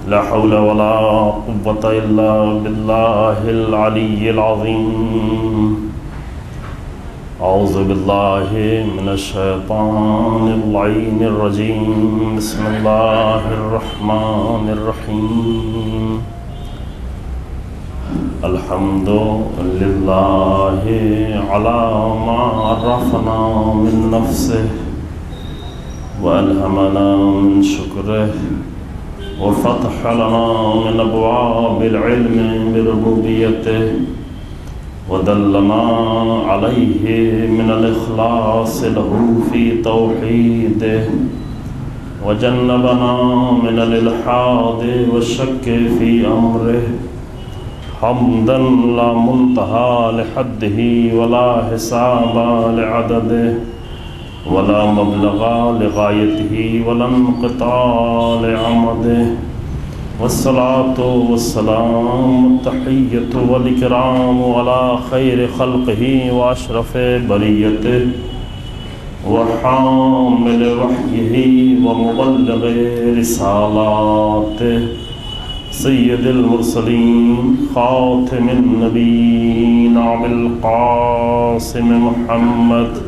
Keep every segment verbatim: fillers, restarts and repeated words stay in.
لا حول ولا قوة إلا بالله العلي العظيم أعوذ بالله من الشيطان اللعين الرجيم بسم الله الرحمن الرحيم الحمد لله على ما عرفنا من نفسه وألهمنا من شكره وفتح لنا من أبواب العلم بربوبيته ودلنا عليه من الإخلاص له في توحيده وجنبنا من الإلحاد والشك في أمره حمدا لا منتهى لحده ولا حساب لعدده ولا مبلغ لغايته ولا انقطاع لعمده والصلاة والسلام التحية والإكرام على خير خلقه وأشرف بريته وحامل وحيه ومبلغ رسالاته سيد المرسلين خاتم النبيين أبي القاسم محمد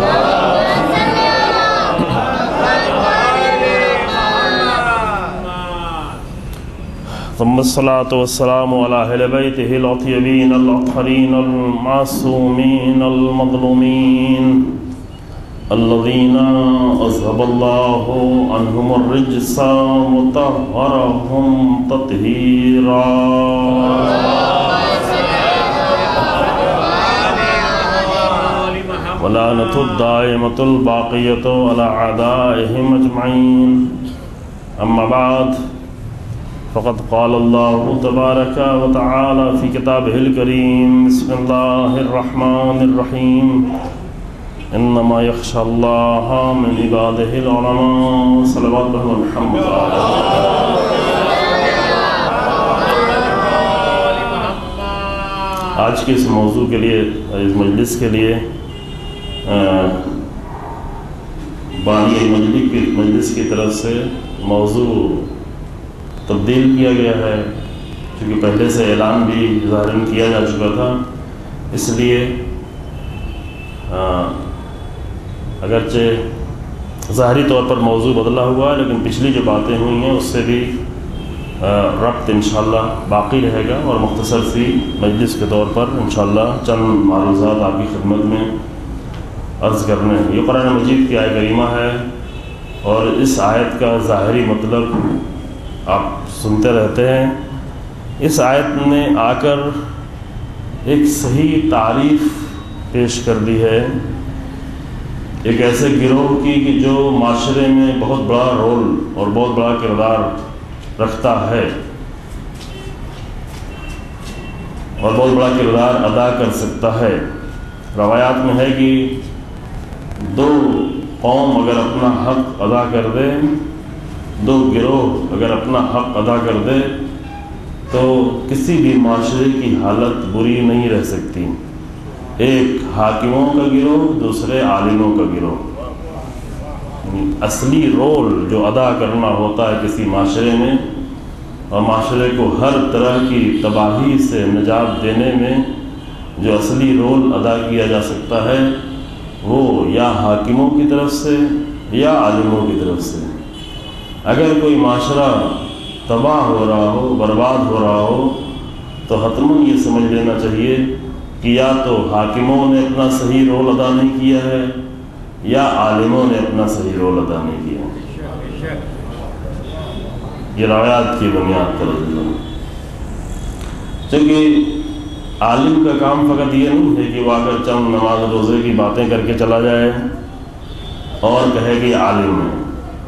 ثم الصلاة والسلام على أهل بيته الأطيبين الأطهرين المعصومين المظلومين الذين أذهب الله عنهم الرجس وطهرهم تطهيرا ولعنة الدائمة الباقية على أعدائهم أجمعين أما بعد فقد قال الله تبارك وتعالى في كتابه الكريم بسم الله الرحمن الرحيم إنما يخشى الله من عباده العلماء صلوات محمد آج کے اس موضوع کے لیے اس مجلس کے لیے بانی مجلس کی مجلس کی طرف سے موضوع تبدیل کیا گیا ہے کیونکہ پہلے سے اعلان بھی ظاہراً کیا جا چکا تھا، اس لیے اگرچہ ظاہری طور پر موضوع بدلا ہوا ہے لیکن پچھلی جو باتیں ہوئی ہیں اس سے بھی ربط انشاءاللہ باقی رہے گا، اور مختصر سی مجلس کے طور پر انشاءاللہ چند معروضات آپ کی خدمت میں عرض کرنے ہیں۔ یہ قرآن مجید کی آیت کریمہ ہے اور اس آیت کا ظاہری مطلب آپ سنتے رہتے ہیں۔ اس آیت نے آ کر ایک صحیح تعریف پیش کر دی ہے ایک ایسے گروہ کی کہ جو معاشرے میں بہت بڑا رول اور بہت بڑا کردار رکھتا ہے اور بہت بڑا کردار ادا کر سکتا ہے۔ روایات میں ہے کہ دو قوم اگر اپنا حق ادا کر دے، دو گروہ اگر اپنا حق ادا کر دے تو کسی بھی معاشرے کی حالت بری نہیں رہ سکتی۔ ایک حاکموں کا گروہ، دوسرے عالموں کا گروہ۔ اصلی رول جو ادا کرنا ہوتا ہے کسی معاشرے میں اور معاشرے کو ہر طرح کی تباہی سے نجات دینے میں جو اصلی رول ادا کیا جا سکتا ہے وہ یا حاکموں کی طرف سے یا عالموں کی طرف سے۔ اگر کوئی معاشرہ تباہ ہو رہا ہو، برباد ہو رہا ہو، تو حتماً یہ سمجھ لینا چاہیے کہ یا تو حاکموں نے اپنا صحیح رول ادا نہیں کیا ہے یا عالموں نے اپنا صحیح رول ادا نہیں کیا ہے۔ یہ روایات کی بنیاد پر چونکہ عالم کا کام فقط یہ نہیں ہے کہ وہ آ کر چند نماز روزے کی باتیں کر کے چلا جائے اور کہے کہ عالم ہے،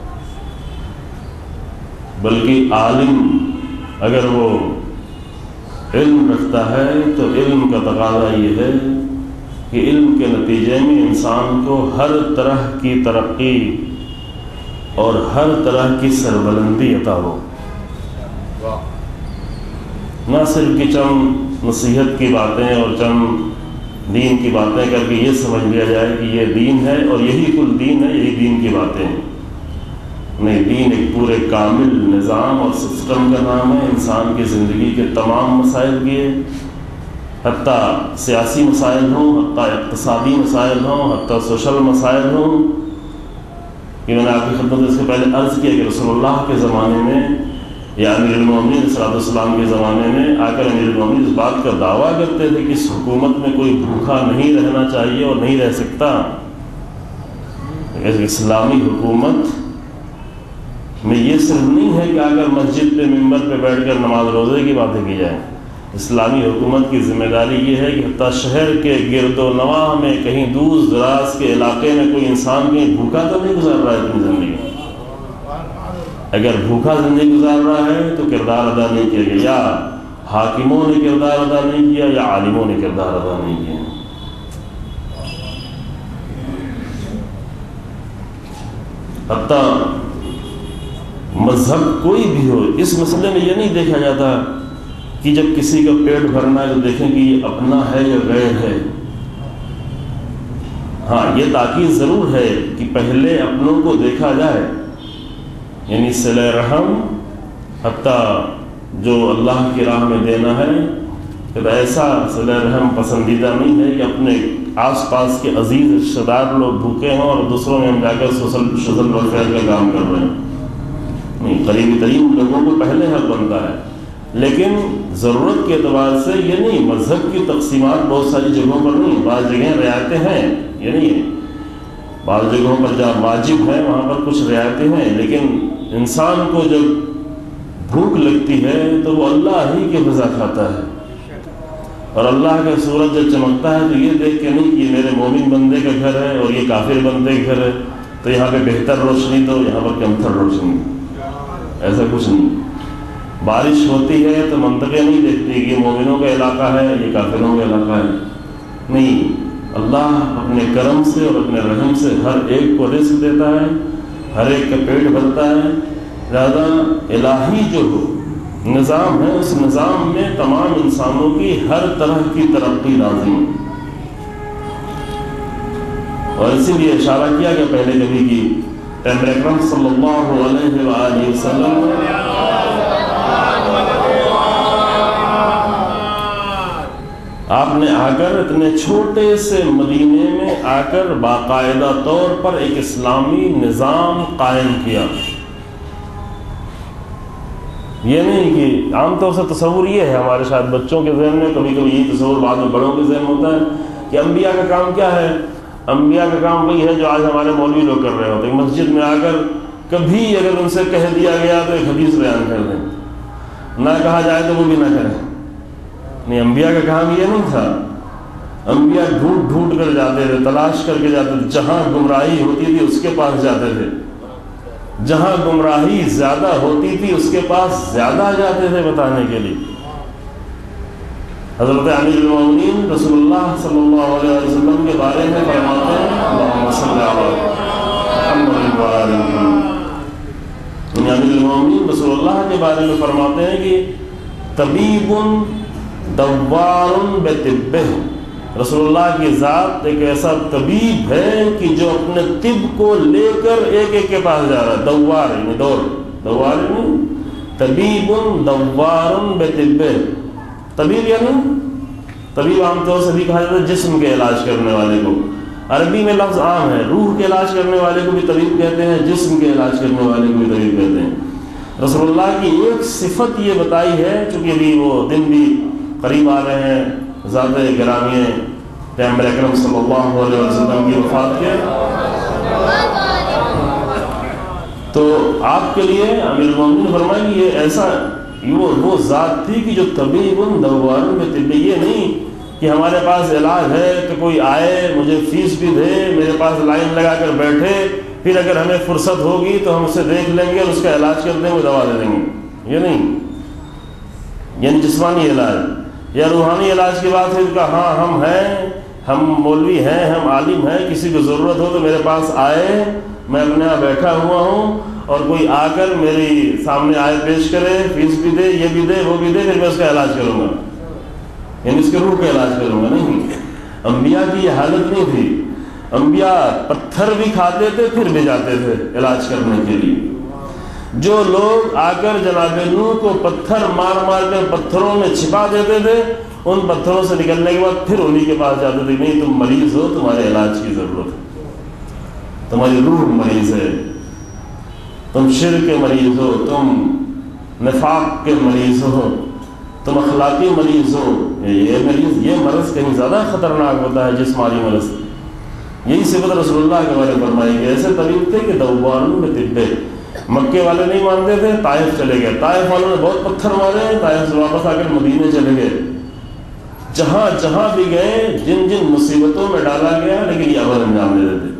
بلکہ عالم اگر وہ علم رکھتا ہے تو علم کا تقاضا یہ ہے کہ علم کے نتیجے میں انسان کو ہر طرح کی ترقی اور ہر طرح کی سربلندی عطا ہو، نہ صرف کہ چند نصیحت کی باتیں اور چند دین کی باتیں کر کے یہ سمجھ لیا جائے کہ یہ دین ہے اور یہی کل دین ہے، یہی دین کی باتیں ہیں، نہیں، دین ایک پورے کامل نظام اور سسٹم کا نام ہے، انسان کی زندگی کے تمام مسائل کیے، حتیٰ سیاسی مسائل ہوں، حتیٰ اقتصادی مسائل ہوں، حتیٰ سوشل مسائل ہوں. کہ میں نے آپ کی خدمت میں اس کے پہلے عرض کیا کہ رسول اللہ کے زمانے میں یا امیر المومنین صلی اللہ علیہ وسلم کے زمانے میں آ کر امیر المومنین اس بات کا دعویٰ کرتے تھے کہ اس حکومت میں کوئی بھوکا نہیں رہنا چاہیے اور نہیں رہ سکتا. اسلامی حکومت میں یہ صرف نہیں ہے کہ آ کر مسجد پہ ممبر پہ بیٹھ کر نماز روزے کی باتیں کی جائیں. اسلامی حکومت کی ذمہ داری یہ ہے کہ حتیٰ شہر کے گرد و نواح میں کہیں دور دراز کے علاقے میں کوئی انسان کہیں بھوکا تو نہیں گزار رہا ہے اپنی زندگی. اگر بھوکا زندگی گزار رہا ہے تو کردار ادا نہیں کیا گیا، یا حاکموں نے کردار ادا نہیں کیا یا عالموں نے کردار ادا نہیں کیا. حتیٰ مذہب کوئی بھی ہو، اس مسئلے میں یہ نہیں دیکھا جاتا کہ جب کسی کا پیٹ بھرنا ہے تو دیکھیں کہ یہ اپنا ہے یا غیر ہے. ہاں، یہ تاکید ضرور ہے کہ پہلے اپنوں کو دیکھا جائے، یعنی صلہ رحم حتیٰ جو اللہ کی راہ میں دینا ہے، کہ ایسا صلہ رحم پسندیدہ نہیں ہے کہ اپنے آس پاس کے عزیز رشتہ دار لوگ بھوکے ہوں اور دوسروں میں ہم جا کر سوشل سوشل ویلفیئر کا کام کر رہے ہیں. نہیں، قریبی ترین لوگوں کو پہلے حق بنتا ہے. لیکن ضرورت کے اعتبار سے یہ نہیں، مذہب کی تقسیمات بہت ساری جگہوں پر نہیں، بعض جگہیں رعایتیں ہیں، یہ نہیں ہے. بعض جگہوں پر جہاں واجب ہے وہاں پر کچھ رعایتیں ہیں، لیکن انسان کو جب بھوک لگتی ہے تو وہ اللہ ہی کی غذا کھاتا ہے. اور اللہ کا سورج جب چمکتا ہے تو یہ دیکھ کے نہیں کہ یہ میرے مومن بندے کا گھر ہے اور یہ کافر بندے کا گھر ہے تو یہاں پہ بہتر روشنی دو، یہاں پر کمتر روشنی. ایسا کچھ نہیں. بارش ہوتی ہے تو منطقے نہیں دیکھتی کہ یہ مومنوں کا علاقہ ہے یہ کافروں کا علاقہ ہے. نہیں، اللہ اپنے کرم سے اور اپنے رحم سے ہر ایک کو رزق دیتا ہے، ہر ایک کا پیٹ بھرتا ہے. لہذا الہی جو نظام ہے اس نظام میں تمام انسانوں کی ہر طرح کی ترقی لازم ہے. اور اسی لیے اشارہ کیا گیا پہلے کبھی کی پیغمبر اکرم صلی اللہ علیہ وآلہ وسلم آپ نے آ کر اتنے چھوٹے سے مدینے میں آ کر باقاعدہ طور پر ایک اسلامی نظام قائم کیا. یہ نہیں کہ عام طور سے تصور یہ ہے ہمارے شاید بچوں کے ذہن میں، کبھی کبھی یہ تصور بعد میں بڑوں کے ذہن میں ہوتا ہے کہ انبیاء کا کام کیا ہے. انبیاء کا کام وہی ہے جو آج ہمارے مولوی لوگ کر رہے ہوتے ہیں، مسجد میں آ کر کبھی اگر ان سے کہہ دیا گیا تو ایک حدیث بیان کر دیں، نہ کہا جائے تو وہ بھی نہ کریں. نہیں، انبیاء کا کام یہ نہیں تھا. انبیاء ڈھونڈ ڈھونڈ کر جاتے تھے، تلاش کر کے جاتے تھے، جہاں گمراہی ہوتی تھی اس کے پاس جاتے تھے، جہاں گمراہی زیادہ ہوتی تھی اس کے پاس زیادہ جاتے تھے بتانے کے لیے. حضرت امیر المومنین رسول اللہ صلی اللہ علیہ وسلم کے بارے میں فرماتے ہیں، اللہم صلی علی محمد و آل محمد، امیر المومنین رسول اللہ کے بارے میں فرماتے ہیں کہ طبیب دوار بطبہ، رسول اللہ کی ذات ایک ایسا طبیب ہے کہ جو اپنے طب کو لے کر ایک ایک کے پاس جا رہا ہے. دوار یعنی دور، دوار یعنی طبیب دوار بطبہ. طبیب یعنی طبیب عام طور سے بھی کہا جاتا ہے جسم کے علاج کرنے والے کو. عربی میں لفظ عام ہے، روح کے علاج کرنے والے کو بھی طبیب کہتے ہیں، جسم کے علاج کرنے والے کو بھی طبیب کہتے ہیں. رسول اللہ کی ایک صفت یہ بتائی ہے، چونکہ ابھی وہ دن بھی قریب آ رہے ہیں ذات گرامی پیغمبر اکرم صلی اللہ علیہ وسلم کی وفات کے، تو آپ کے لیے امیر المومنین نے فرمایا کہ یہ ایسا وہ وہ ذات تھی کہ جو طبیب دوار بطبہ. یہ نہیں کہ ہمارے پاس علاج ہے تو کوئی آئے مجھے فیس بھی دے، میرے پاس لائن لگا کر بیٹھے، پھر اگر ہمیں فرصت ہوگی تو ہم اسے دیکھ لیں گے اور اس کا علاج کر دیں گے، دوا دے دیں گے. یہ نہیں، یعنی جسمانی علاج یا روحانی علاج کی بات ہے کہ ہاں ہم ہیں، ہم مولوی ہیں، ہم عالم ہیں، کسی کو ضرورت ہو تو میرے پاس آئے، میں اپنے یہاں بیٹھا ہوا ہوں اور کوئی آ کر میری سامنے آئے پیش کرے، فیس بھی دے، یہ بھی دے، وہ بھی دے، پھر میں اس کا علاج کروں گا، یعنی اس کے روح کا علاج کروں گا. نہیں، انبیاء کی یہ حالت نہیں تھی. انبیاء پتھر بھی کھاتے تھے پھر بھی جاتے تھے علاج کرنے کے لیے. جو لوگ آ کر جناب نوح کو پتھر مار مار کر پتھروں میں چھپا دیتے تھے، ان پتھروں سے نکلنے کے بعد پھر انہی کے پاس جاتے تھے، نہیں تم مریض ہو، تمہارے علاج کی ضرورت ہے، تمہاری روح مریض ہے، تم شرک کے مریض ہو، تم نفاق کے مریض ہو، تم اخلاقی مریض ہو۔ یہ مریض یہ مرض کہیں زیادہ خطرناک ہوتا ہے جسمانی مرض۔ یہی صفت رسول اللہ کے بارے میں فرمائی گئی۔ ایسے طبیب تھے کہ دوبان میں طبے، مکے والے نہیں مانتے تھے، طائف چلے گئے، طائف والوں نے بہت پتھر مارے، طائف سے واپس آ کر مدینے چلے گئے، جہاں جہاں بھی گئے جن جن مصیبتوں میں ڈالا گیا لیکن یہ عمل انجام دے دیتے۔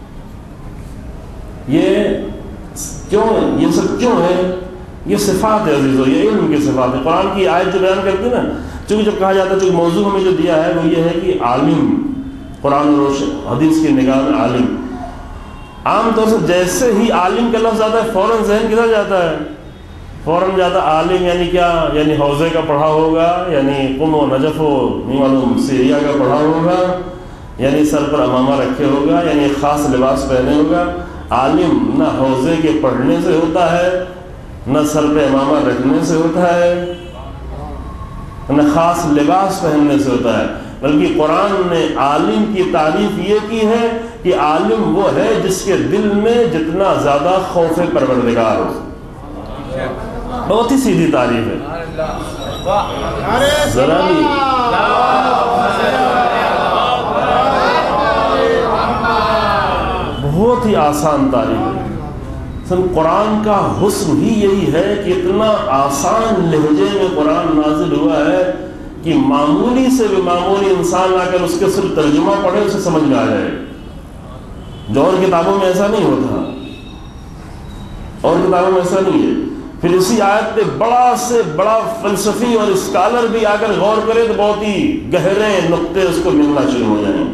یہ کیوں، یہ سب کیوں ہے؟ یہ صفات ہے عزیزو، یہ علم کی صفات ہے۔ قرآن کی آیت جو بیان کرتی ہے نا، چونکہ جب کہا جاتا ہے، چونکہ موضوع ہمیں جو دیا ہے وہ یہ ہے کہ عالم، قرآن و روشن حدیث کی نگاہ میں عالم، عام طور سے جیسے ہی عالم کا لفظ آتا ہے فوراً ذہن کدھر جاتا ہے؟ فوراً جاتا ہے عالم یعنی کیا؟ یعنی حوضے کا پڑھا ہوگا، یعنی قم و نجف و نہیں معلوم سیریا کا پڑھا ہوگا، یعنی سر پر امامہ رکھے ہوگا، یعنی خاص لباس پہنے ہوگا۔ عالم نہ حوضے کے پڑھنے سے ہوتا ہے، نہ سر پہ امامہ رکھنے سے ہوتا ہے، نہ خاص لباس پہننے سے ہوتا ہے، بلکہ قرآن نے عالم کی تعریف یہ کی ہے کہ عالم وہ ہے جس کے دل میں جتنا زیادہ خوف پروردگار ہو۔ بہت ہی سیدھی تعریف ہے، ذرا بھی بہت ہی آسان تعریف ہے۔ سن قرآن کا حسن ہی یہی ہے کہ اتنا آسان لہجے میں قرآن نازل ہوا ہے کہ معمولی سے بھی معمولی انسان آ کر اس کے صرف ترجمہ پڑھے اسے سمجھ میں آ جائے، جو اور کتابوں میں ایسا نہیں ہوتا، اور کتابوں میں ایسا نہیں ہے۔ پھر اسی آیت پہ بڑا سے بڑا فلسفی اور اسکالر بھی آ کر غور کرے تو بہت ہی گہرے نقطے اس کو ملنا شروع ہو جائیں۔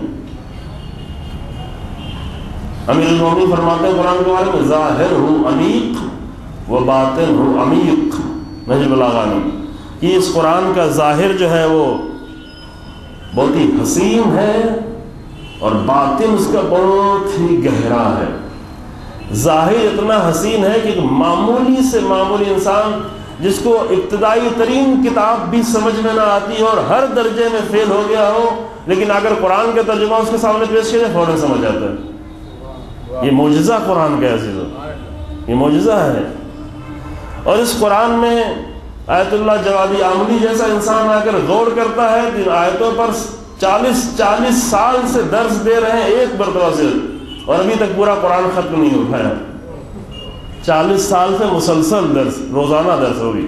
امیر المومنین فرماتے ہیں قرآن کے بارے میں، ظاہر ہو عمیق و باطن ہو عمیق، نہج البلاغہ میں، کہ اس قرآن کا ظاہر جو ہے وہ بہت ہی حسین ہے اور باطن اس کا بہت ہی گہرا ہے۔ ظاہر اتنا حسین ہے کہ معمولی سے معمولی انسان جس کو ابتدائی ترین کتاب بھی سمجھ میں نہ آتی اور ہر درجے میں فیل ہو گیا ہو، لیکن اگر قرآن کا ترجمہ اس کے سامنے پیش کیا جائے فوراً سمجھ جاتا ہے۔ یہ معجزہ قرآن کا عزیزو، یہ معجزہ ہے۔ اور اس قرآن میں آیت اللہ جوادی عاملی جیسا انسان آ کر غور کرتا ہے کہ آیتوں پر چالیس چالیس سال سے درس دے رہے ہیں ایک مرتبہ سے، اور ابھی تک پورا قرآن ختم نہیں ہو پایا۔ چالیس سال سے مسلسل درس، روزانہ درس ہوگی،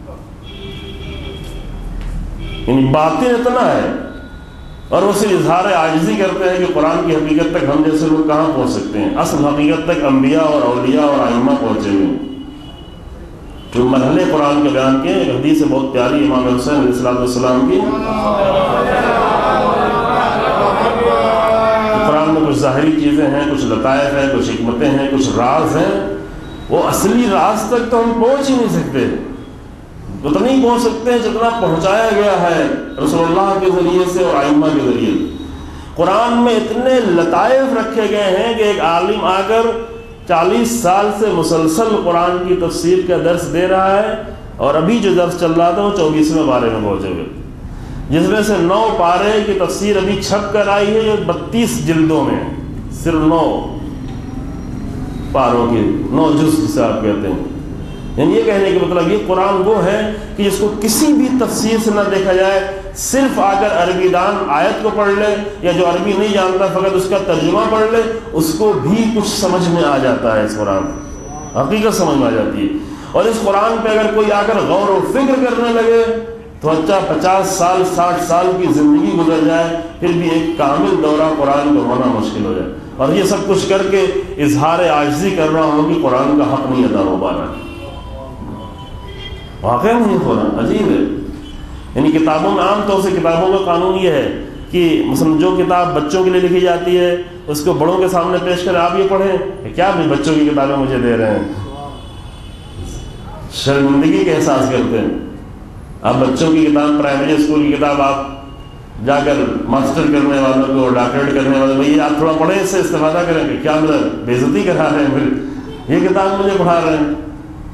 یعنی باطن اتنا ہے، اور وہ صرف اظہار عاجزی کرتے ہیں کہ قرآن کی حقیقت تک ہم جیسے لوگ کہاں پہنچ سکتے ہیں۔ اصل حقیقت تک انبیاء اور اولیاء اور ائمہ پہنچے ہوئے، جو مرحلے قرآن کے بیان کیے۔ ایک حدیث ہے بہت پیاری امام حسین علیہ السلام کی، قرآن میں کچھ ظاہری چیزیں ہیں، کچھ لطائف ہیں، کچھ حکمتیں ہیں، کچھ راز ہیں، وہ اصلی راز تک تو ہم پہنچ ہی نہیں سکتے، اتنا نہیں پہنچ سکتے جتنا پہنچایا گیا ہے رسول اللہ کے ذریعے سے اور ائمہ کے ذریعے۔ قرآن میں اتنے لطائف رکھے گئے ہیں کہ ایک عالم آ کر چالیس سال سے مسلسل قرآن کی تفسیر کا درس دے رہا ہے، اور ابھی جو درس چل رہا تھا وہ چوبیسویں پارے میں پہنچے ہوئے، جس میں سے نو پارے کی تفسیر ابھی چھپ کر آئی ہے جو بتیس جلدوں میں، صرف نو پاروں کی، نو جز جسے آپ کہتے ہیں۔ یعنی یہ کہنے کا مطلب یہ قرآن وہ ہے کہ جس کو کسی بھی تفسیر سے نہ دیکھا جائے، صرف آ کر عربی دان آیت کو پڑھ لے، یا جو عربی نہیں جانتا فقط اس کا ترجمہ پڑھ لے، اس کو بھی کچھ سمجھ میں آ جاتا ہے، اس قرآن حقیقت سمجھ میں آ جاتی ہے۔ اور اس قرآن پہ اگر کوئی آ کر غور و فکر کرنے لگے تو اچھا پچاس سال ساٹھ سال کی زندگی گزر جائے پھر بھی ایک کامل دورہ قرآن کو ہونا مشکل ہو جائے، اور یہ سب کچھ کر کے اظہار عاجزی کر رہا ہوں کہ قرآن کا حق نہیں ادا ہو پا رہا، واقعہ نہیں ہو رہا۔ عجیب ہے، یعنی کتابوں میں عام طور سے کتابوں کا قانون یہ ہے کہ مثلا جو کتاب بچوں کے لیے لکھی جاتی ہے اس کو بڑوں کے سامنے پیش کریں، آپ یہ پڑھیں، کیا بھی بچوں کی کتابیں مجھے دے رہے ہیں، شرمندگی کا احساس کرتے ہیں۔ آپ بچوں کی کتاب، پرائمری اسکول کی کتاب آپ جا کر ماسٹر کرنے والوں کو، ڈاکٹریٹ کرنے والوں کو، بھائی آپ تھوڑا پڑھیں، اس سے استفادہ کریں، کہ کیا مطلب بے عزتی کرا رہے ہیں، پھر یہ کتاب مجھے پڑھا رہے ہیں۔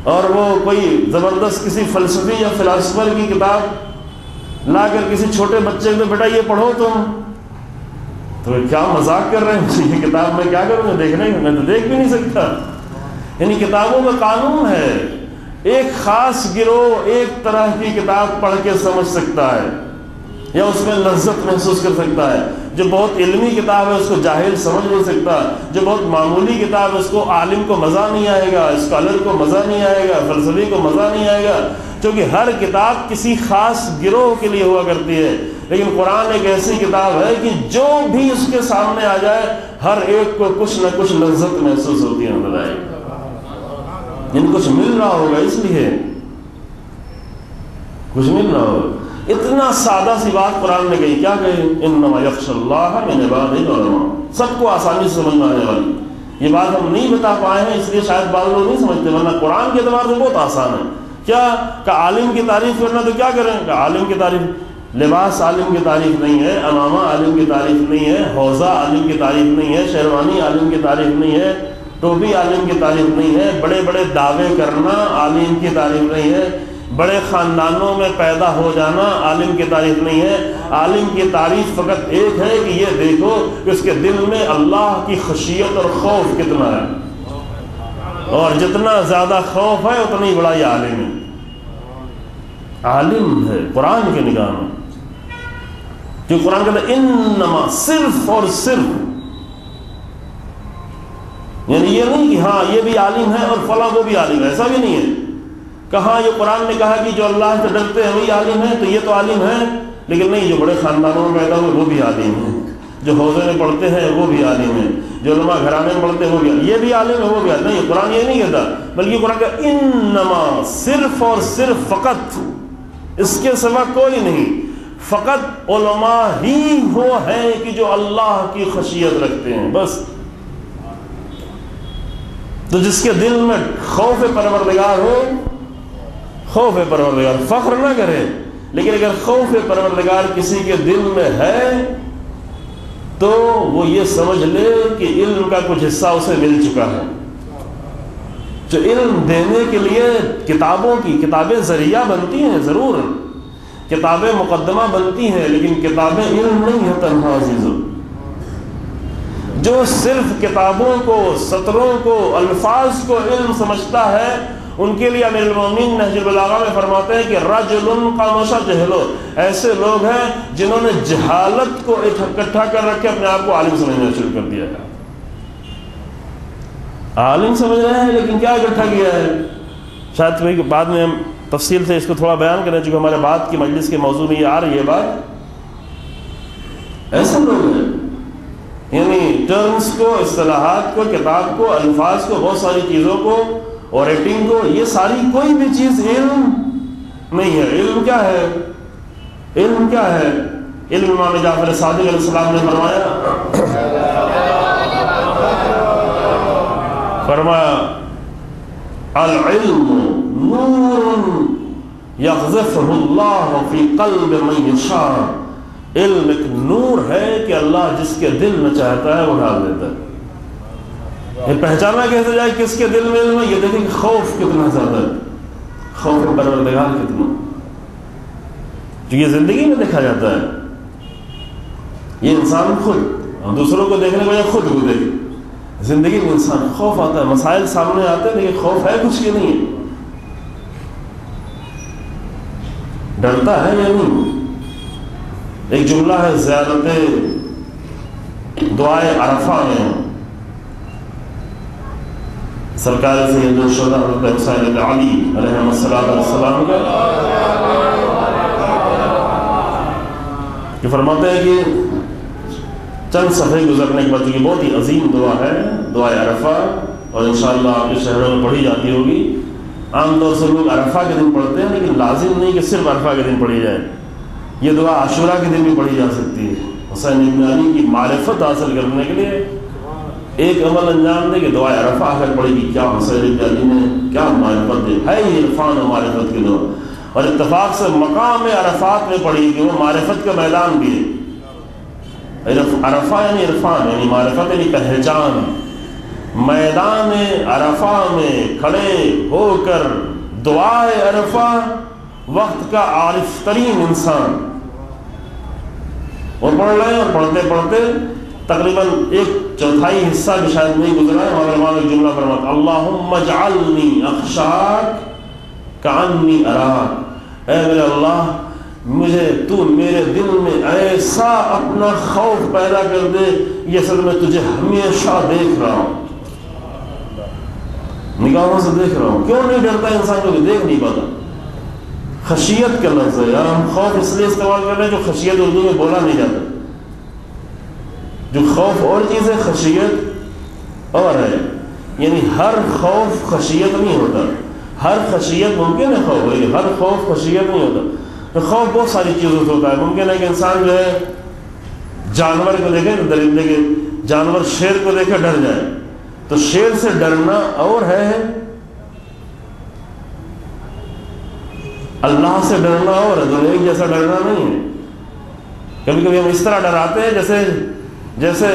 اور وہ کوئی زبردست کسی فلسفی یا فلاسفر کی کتاب لا کر کسی چھوٹے بچے کو بیٹا یہ پڑھو تم، تو کیا مذاق کر رہے ہیں، یہ کتاب میں کیا کروں گا دیکھنے میں تو دیکھ بھی نہیں سکتا۔ یعنی کتابوں کا قانون ہے، ایک خاص گروہ ایک طرح کی کتاب پڑھ کے سمجھ سکتا ہے یا اس میں لذت محسوس کر سکتا ہے، جو بہت علمی کتاب ہے اس کو جاہل سمجھ نہیں سکتا، جو بہت معمولی کتاب ہے اس کو عالم کو مزہ نہیں آئے گا، اسکالر کو مزہ نہیں آئے گا، فلسفی کو مزہ نہیں آئے گا، کیونکہ ہر کتاب کسی خاص گروہ کے لیے ہوا کرتی ہے۔ لیکن قرآن ایک ایسی کتاب ہے کہ جو بھی اس کے سامنے آ جائے ہر ایک کو کچھ نہ کچھ لذت محسوس ہوتی ہے، نظر آئے ان کچھ مل رہا ہوگا، اس لیے کچھ مل رہا ہوگا۔ اتنا سادہ سی بات قرآن نے کہی، کیا کہی؟ انما یخشی اللہ من عبادہ العلماء، سب کو آسانی سے سمجھ میں آنے والی یہ بات ہم نہیں بتا پائے ہیں، اس لیے شاید بعض لوگ نہیں سمجھتے، ورنہ قرآن کے اعتبار سے بہت آسان ہے۔ کیا کہ عالم کی تعریف کرنا تو کیا کریں کہ عالم کی تعریف، لباس عالم کی تعریف نہیں ہے، امامہ عالم کی تعریف نہیں ہے، حوضہ عالم کی تعریف نہیں ہے، شیروانی عالم کی تعریف نہیں ہے، ٹوپی عالم کی تعریف نہیں ہے، بڑے بڑے دعوے کرنا عالم کی تعریف نہیں ہے، بڑے خاندانوں میں پیدا ہو جانا عالم کی تعریف نہیں ہے۔ عالم کی تعریف فقط ایک ہے کہ یہ دیکھو کہ اس کے دل میں اللہ کی خشیت اور خوف کتنا ہے، اور جتنا زیادہ خوف ہے اتنی بڑا یہ عالم ہے، عالم ہے قرآن کے نگاہ میں۔ جو قرآن کہتا ہے انما، صرف اور صرف، یعنی یہ نہیں کہ ہاں یہ بھی عالم ہے اور فلاں وہ بھی عالم ہے، ایسا بھی نہیں ہے۔ کہاں یہ قرآن نے کہا کہ جو اللہ سے ڈرتے ہیں وہی عالم ہے تو یہ تو عالم ہے، لیکن نہیں، جو بڑے خاندانوں میں پیدا ہوئے وہ بھی عالم ہیں، جو حوضے میں پڑھتے ہیں وہ بھی عالم ہیں، جو علماء گھرانے میں پڑھتے ہیں وہ بھی عالم، یہ بھی عالم ہے وہ بھی عالم۔ نہیں، قرآن یہ نہیں کہتا، بلکہ قرآن کا انما، صرف اور صرف، فقط، اس کے سوا کوئی نہیں، فقط علماء ہی وہ ہیں کہ جو اللہ کی خشیت رکھتے ہیں، بس۔ تو جس کے دل میں خوف پروردگار ہو، خوف پروردگار، فخر نہ کرے، لیکن اگر خوف پروردگار کسی کے دل میں ہے تو وہ یہ سمجھ لے کہ علم کا کچھ حصہ اسے مل چکا ہے۔ جو علم دینے کے لیے کتابوں کی کتابیں ذریعہ بنتی ہیں، ضرور کتابیں مقدمہ بنتی ہیں، لیکن کتابیں علم نہیں ہے تنہا عزیزوں۔ جو صرف کتابوں کو، سطروں کو، الفاظ کو علم سمجھتا ہے، ان کے لیے امیر المومنین نہج البلاغہ میں فرماتے ہیں کہ رجل قامش جہلو، ایسے لوگ ہیں جنہوں نے جہالت کو اکٹھا کر رکھ کے اپنے آپ کو عالم سمجھنا شروع کر دیا ہے۔ عالم سمجھ رہے ہیں لیکن کیا اکٹھا کیا ہے؟ شاید کوئی بعد میں ہم تفصیل سے اس کو تھوڑا بیان کریں، چونکہ ہمارے بات کی مجلس کے موضوع میں یہ آ رہی ہے بات۔ ایسے لوگ ہیں یعنی ٹرمز کو، اصطلاحات کو، کتاب کو، الفاظ کو، بہت ساری چیزوں کو، اور ایٹنگ کو، یہ ساری کوئی بھی چیز علم نہیں ہے۔ علم کیا ہے؟ علم کیا ہے؟ علم امام جعفر صادق علیہ السلام نے فرمایا فرمایا العلم نور یقذفہ اللہ فی قلب من یشاء، علم ایک نور ہے کہ اللہ جس کے دل میں چاہتا ہے وہ ڈال دیتا ہے۔ یہ پہچانا کیسے جائے کس کے دل میں علم ہے؟ یہ دیکھیں کہ خوف کتنا زیادہ ہے، خوف پروردگار کتنا، جو یہ زندگی میں دیکھا جاتا ہے۔ یہ انسان خود دوسروں کو دیکھنے کو یا خود کو دیکھے، زندگی میں انسان خوف آتا ہے، مسائل سامنے آتے ہیں لیکن خوف ہے کچھ کی نہیں ہے، ڈرتا ہے یا نہیں۔ ایک جملہ ہے زیارت دعائے عرفہ میں سرکار سید الشہداء حضرت حسین علی علیہ السلام کا کہ فرماتے ہیں کہ چند صفحے گزرنے کے بعد، یہ بہت ہی عظیم دعا ہے، دعائے عرفہ، اور انشاءاللہ آپ کے شہروں میں پڑھی جاتی ہوگی۔ عام طور سے لوگ عرفہ کے دن پڑھتے ہیں، لیکن لازم نہیں کہ صرف عرفہ کے دن پڑھی جائے، یہ دعا عاشورہ کے دن بھی پڑھی جا سکتی ہے۔ حسین ابن علی کی معرفت حاصل کرنے کے لیے ایک عمل انجام دے کہ دعائے عرفہ آ کر پڑے گی، کیا حسین ابن علی نے کیا معرفت دی ہے، یہ عرفان و معرفت کی دعا، اور اتفاق سے مقام عرفات میں پڑھی کہ وہ معرفت کا میدان بھی ہے۔ عرفہ یعنی عرفان، یعنی معرفت یعنی پہچان، میدان عرفہ میں کھڑے ہو کر دعائے عرفہ، وقت کا عارف ترین انسان، اور پڑھ رہے ہیں، اور پڑھتے پڑھتے تقریباً ایک چوتھائی حصہ بھی شاید نہیں گزرا ہے، ہمارے علماء نے ایک جملہ فرمایا، اللہم اجعلنی اخشاک کانی اراک، اے میرے اللہ مجھے تو میرے دل میں ایسا اپنا خوف پیدا کر دے یہ اصل میں تجھے ہمیشہ دیکھ رہا ہوں، نگاہوں سے دیکھ رہا ہوں۔ کیوں نہیں ڈرتا انسان کو؟ دیکھ نہیں پاتا۔ خشیت کا لفظ ہے یار، ہم خوف اس لیے استعمال کر رہے ہیں جو خشیت اردو میں بولا نہیں جاتا، جو خوف اور چیز ہے، خشیت اور ہے، یعنی ہر خوف خشیت نہیں ہوتا، ہر خشیت ممکن ہے خوف ہے، ہر خوف خشیت نہیں ہوتا۔ خوف بہت ساری چیزوں سے ہوتا ہے، ممکن ہے کہ انسان جو ہے جانور کو دیکھے، درندے کے، جانور شیر کو دیکھے ڈر جائے، تو شیر سے ڈرنا اور ہے، اللہ سے ڈرنا اور ہے، دونوں ایک جیسا ڈرنا نہیں ہے۔ کبھی کبھی ہم اس طرح ڈراتے ہیں جیسے جیسے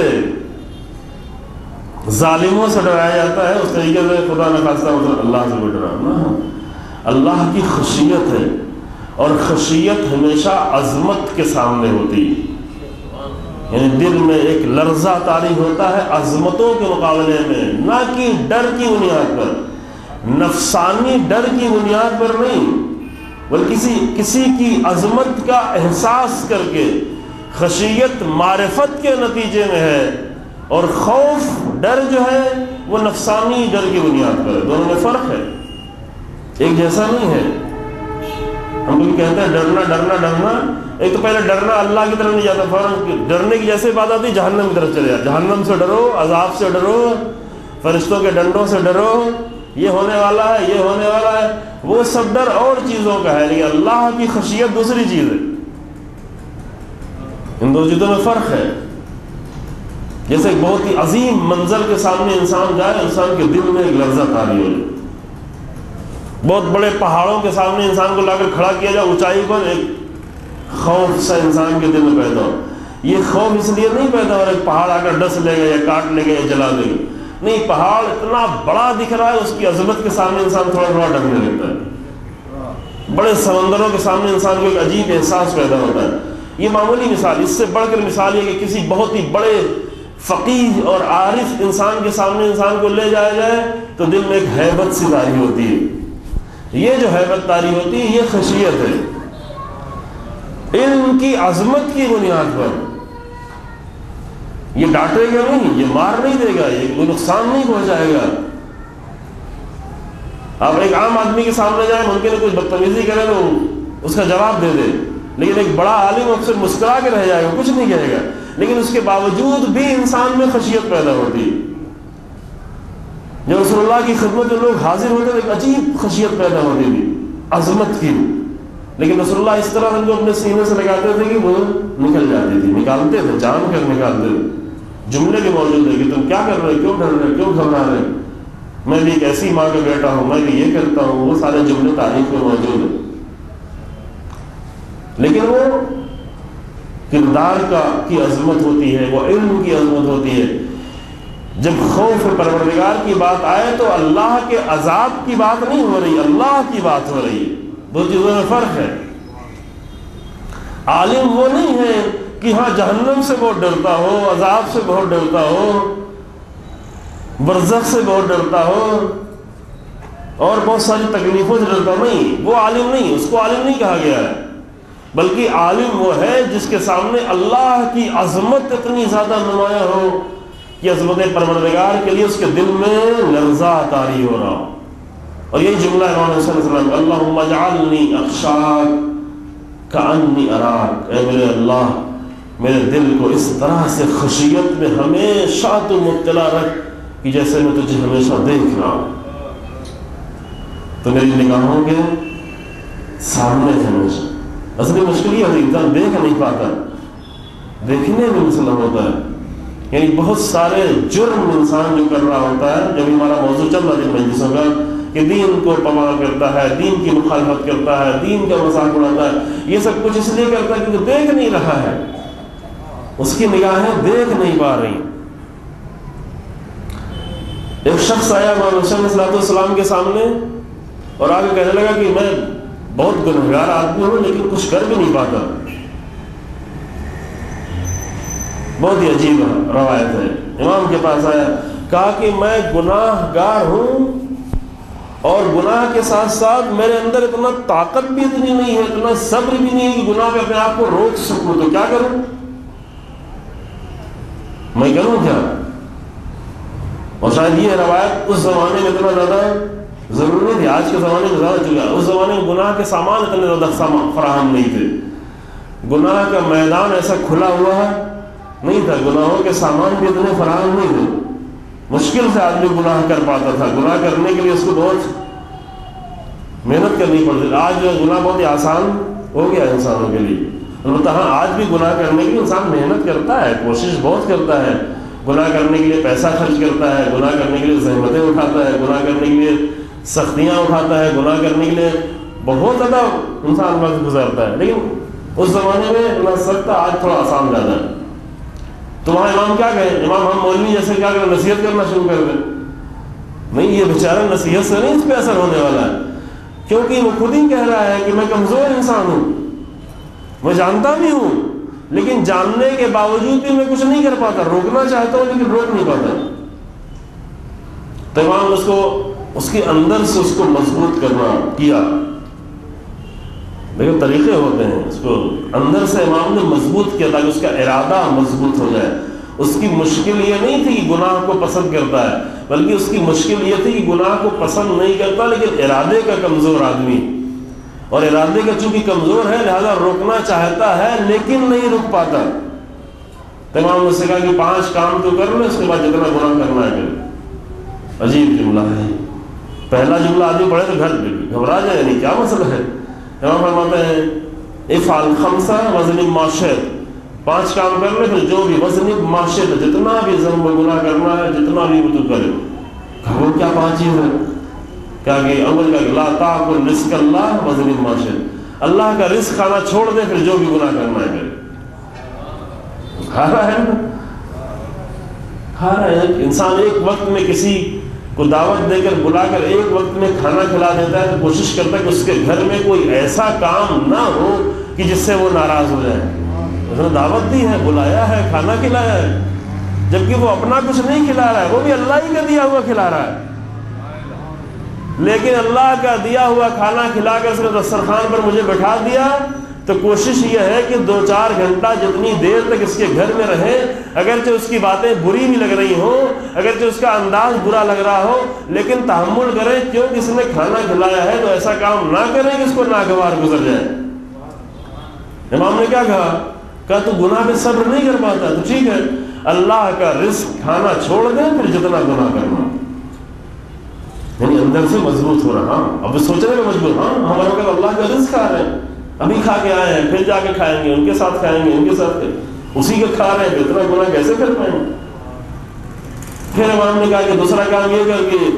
ظالموں سے ڈرایا جاتا ہے، اس طریقے سے خدا نہ خواستہ مطلب اللہ سے بھی ڈرانا۔ اللہ کی خشیت ہے، اور خشیت ہمیشہ عظمت کے سامنے ہوتی ہے، یعنی دل میں ایک لرزہ طاری ہوتا ہے عظمتوں کے مقابلے میں، نہ کہ ڈر کی بنیاد پر، نفسانی ڈر کی بنیاد پر نہیں، بلکہ کسی کسی کی عظمت کا احساس کر کے۔ خشیت معرفت کے نتیجے میں ہے، اور خوف ڈر جو ہے وہ نفسانی ڈر کی بنیاد پر ہے، دونوں میں فرق ہے، ایک جیسا نہیں ہے۔ ہم بھی کہتے ہیں ڈرنا ڈرنا ڈرنا، ایک تو پہلے ڈرنا اللہ کی طرف نہیں جاتا، فوراً ڈرنے کی جیسے بات آتی جہنم کی طرف چلے جاتا، جہنم سے ڈرو، عذاب سے ڈرو، فرشتوں کے ڈنڈوں سے ڈرو، یہ ہونے والا ہے، یہ ہونے والا ہے، وہ سب ڈر اور چیزوں کا ہے، لیکن اللہ کی خشیت دوسری چیز ہے، ان دو چیزوں میں فرق ہے۔ جیسے ایک بہت ہی عظیم منظر کے سامنے انسان جائے، انسان کے دل میں ایک لرزہ طاری ہو جائے، بہت بڑے پہاڑوں کے سامنے انسان کو لا کر کھڑا کیا جائے اونچائی پر، ایک خوف سا انسان کے دل میں پیدا ہو۔ یہ خوف اس لیے نہیں پیدا ہو رہا ایک پہاڑ آ کر ڈس لے گا یا کاٹ لے گا یا جلا دے گا، نہیں، پہاڑ اتنا بڑا دکھ رہا ہے، اس کی عظمت کے سامنے انسان تھوڑا تھوڑا ڈرنے لگتا ہے، بڑے سمندروں کے سامنے انسان کو ایک عجیب احساس پیدا ہوتا ہے۔ یہ معمولی مثال، اس سے بڑھ کر مثال یہ کہ کسی بہت ہی بڑے فقیہ اور عارف انسان کے سامنے انسان کو لے جایا جائے تو دل میں ایک ہیبت سی طاری ہوتی ہے، یہ جو ہیبت طاری ہوتی ہے یہ خشیت ہے، علم کی عظمت کی بنیاد پر۔ یہ ڈانٹے گا نہیں، یہ مار نہیں دے گا، یہ کوئی نقصان نہیں پہنچائے گا۔ آپ ایک عام آدمی کے سامنے جائیں، ممکن ہے کچھ بدتمیزی کرے تو اس کا جواب دے دے، لیکن ایک بڑا عالم افسر مسکرا کے رہ جائے گا، کچھ نہیں کہے گا، لیکن اس کے باوجود بھی انسان میں خشیت پیدا ہوتی ہے۔ جب رسول اللہ کی خدمت میں لوگ حاضر ہوتے تو ایک عجیب خشیت پیدا ہوتی تھی، عظمت کی، لیکن رسول اللہ اس طرح ان کو اپنے سینے سے لگاتے تھے کہ وہ نکل جاتی تھی، نکالتے تھے، جان کر نکالتے تھے۔ جملے بھی موجود ہے کہ تم کیا کر رہے، کیوں ڈر رہے، کیوں گھبرا رہے، میں بھی ایک ایسی ماں کا بیٹا ہوں، میں بھی یہ کرتا ہوں، وہ سارے جملے تاریخ میں موجود ہیں۔ لیکن وہ کردار کا کی عظمت ہوتی ہے، وہ علم کی عظمت ہوتی ہے۔ جب خوف پروردگار کی بات آئے تو اللہ کے عذاب کی بات نہیں ہو رہی، اللہ کی بات ہو رہی ہے، دو چیزوں میں فرق ہے۔ عالم وہ نہیں ہے کہ ہاں جہنم سے بہت ڈرتا ہو، عذاب سے بہت ڈرتا ہو، برزخ سے بہت ڈرتا ہو، اور بہت ساری تکلیفوں سے ڈرتا ہو، نہیں، وہ عالم نہیں، اس کو عالم نہیں کہا گیا ہے، بلکہ عالم وہ ہے جس کے سامنے اللہ کی عظمت اتنی زیادہ نمایاں ہو کہ عظمت پروردگار کے لیے اس کے دل میں لرزہ طاری ہو رہا ہو۔ اور یہی جملہ ہے امام حسین صلی اللہ علیہ وسلم، اللہم اجعلنی اخشاک کانی اراک، اے میرے اللہ میرے دل کو اس طرح سے خشیت میں ہمیشہ تو مبتلا رکھ کہ جیسے میں تجھے ہمیشہ دیکھ رہا ہوں، تو میری نگاہوں کے سامنے ہمیشہ۔ اصلی مشکل یہ ہوتی ہے انسان دیکھ نہیں پاتا، دیکھنے میں مسئلہ ہوتا ہے، یعنی بہت سارے جرم انسان جو کر رہا ہوتا ہے۔ جب ہمارا موضوع چل رہا ہے مجلسوں کا کہ دین کو پامال کرتا ہے، دین کی مخالفت کرتا ہے، دین کا مذاق اڑاتا ہے، یہ سب کچھ اس لیے کرتا ہے کیونکہ دیکھ نہیں رہا ہے، اس کی نگاہیں دیکھ نہیں پا رہی۔ ایک شخص آیا محمد علیہ السلام کے سامنے اور آگے کہنے لگا کہ میں بہت گنہگار آدمی ہوں لیکن کچھ کر بھی نہیں پاتا. بہت ہی عجیب روایت ہے. امام کے پاس آیا, کہا کہ میں گناہ گار ہوں اور گناہ کے ساتھ ساتھ میرے اندر اتنا طاقت بھی اتنی نہیں ہے, اتنا صبر بھی نہیں ہے کہ گناہ پہ اپنے آپ کو روک سکوں, تو کیا کروں؟ میں کروں کیا؟ اور شاید یہ روایت اس زمانے میں اتنا زیادہ ضروری نہیں تھی, آج کے زمانے میں زیادہ چل گیا. اس زمانے میں گناہ کے سامان اتنے زیادہ فراہم نہیں تھے, گناہ کا میدان ایسا کھلا ہوا ہے نہیں تھا, گناہوں کے سامان بھی اتنے فراہم نہیں تھے. مشکل سے آدمی گناہ کر پاتا تھا, گناہ کرنے کے لیے اس کو بہت محنت کرنی پڑتی تھی. آج جو گناہ بہت ہی آسان ہو گیا انسانوں کے لیے. البتہ ہاں آج بھی گناہ کرنے کے لیے انسان محنت کرتا ہے, کوشش بہت کرتا ہے, گناہ کرنے کے لیے پیسہ خرچ کرتا ہے, گناہ کرنے کے لیے زحمتیں اٹھاتا ہے, گناہ کرنے کے لیے سختیاں اٹھاتا ہے, گناہ کرنے کے لیے بہت زیادہ انسان وقت گزارتا ہے. لیکن اس زمانے میں اتنا سخت تھا, آج تھوڑا آسان زیادہ ہے. تو وہاں امام کیا کہیں, امام ہم مولوی جیسے کیا کریں, نصیحت کرنا شروع کر دیں. نہیں, یہ بیچارہ نصیحت سے نہیں اس پہ اثر ہونے والا ہے, کیونکہ وہ خود ہی کہہ رہا ہے کہ میں کمزور انسان ہوں, میں جانتا بھی ہوں لیکن جاننے کے باوجود بھی میں کچھ نہیں کر پاتا, روکنا چاہتا ہوں لیکن روک نہیں پاتا. تو امام اس کو اس کے اندر سے اس کو مضبوط کرنا کیا. لیکن طریقے ہوتے ہیں, اس کو اندر سے امام نے مضبوط کیا تاکہ اس کا ارادہ مضبوط ہو جائے. اس کی مشکل یہ نہیں تھی کہ گناہ کو پسند کرتا ہے, بلکہ اس کی مشکل یہ تھی کہ گناہ کو پسند نہیں کرتا لیکن ارادے کا کمزور آدمی, اور ارادے کا چونکہ کمزور ہے لہذا روکنا چاہتا ہے لیکن نہیں رک پاتا. تو امام نے اس سے کہا کہ پانچ کام تو کر لو, اس کے بعد جتنا گناہ کرنا ہے کرو. عجیب جملہ ہے. پہلا جملہ آدمی پڑھے تو گھر گھبرا جائے, نہیں کیا مسئلہ ہے. امام فرماتے ہیں افعل خمسہ وزن معاشر, پانچ کام کر لے, پھر جو بھی وزن معاشر, جتنا بھی ذنب و گناہ کرنا ہے جتنا بھی وہ تو کرے. وہ کیا پانچ چیز ہے؟ کیا کہ اول کا لا تاکل رزق اللہ وزن معاشر, اللہ کا رزق کھانا چھوڑ دے پھر جو بھی گناہ کرنا ہے کرے. کھا رہا ہے نا, کھا رہا ہے. انسان ایک وقت میں کسی کو دعوت دے کر بلا کر ایک وقت میں کھانا کھلا دیتا ہے تو کوشش کرتا ہے کہ اس کے گھر میں کوئی ایسا کام نہ ہو کہ جس سے وہ ناراض ہو جائے. اس نے دعوت دی ہے, بلایا ہے, کھانا کھلایا ہے, جبکہ وہ اپنا کچھ نہیں کھلا رہا ہے, وہ بھی اللہ ہی کا دیا ہوا کھلا رہا ہے. لیکن اللہ کا دیا ہوا کھانا کھلا کر اس نے دسترخوان پر مجھے بٹھا دیا تو کوشش یہ ہے کہ دو چار گھنٹہ جتنی دیر تک اس کے گھر میں رہے, اگرچہ اس کی باتیں بری بھی لگ رہی ہوں, اگرچہ اس کا انداز برا لگ رہا ہو, لیکن تحمل کرے کیونکہ اس نے کھانا کھلایا ہے, تو ایسا کام نہ کریں کہ اس کو ناگوار گزر جائے. امام نے کیا کہا, کہا تو گناہ پہ صبر نہیں کر پاتا تو ٹھیک ہے, اللہ کا رزق کھانا چھوڑ دیں پھر جتنا گناہ کرنا. یعنی اندر سے مضبوط ہو رہا. ہاں اب سوچنے میں مجبور, ہاں ہمارے کہ اللہ کا رزق کھا رہے ہیں, ابھی کھا کے آئے ہیں, پھر جا کے کھائیں گے, ان کے ساتھ کھائیں گے, ان کے ساتھ اسی کا کھا رہے ہیں, اتنا گناہ کیسے کر پائیں گے. پھر امام نے کہا کہ دوسرا کام یہ کر کے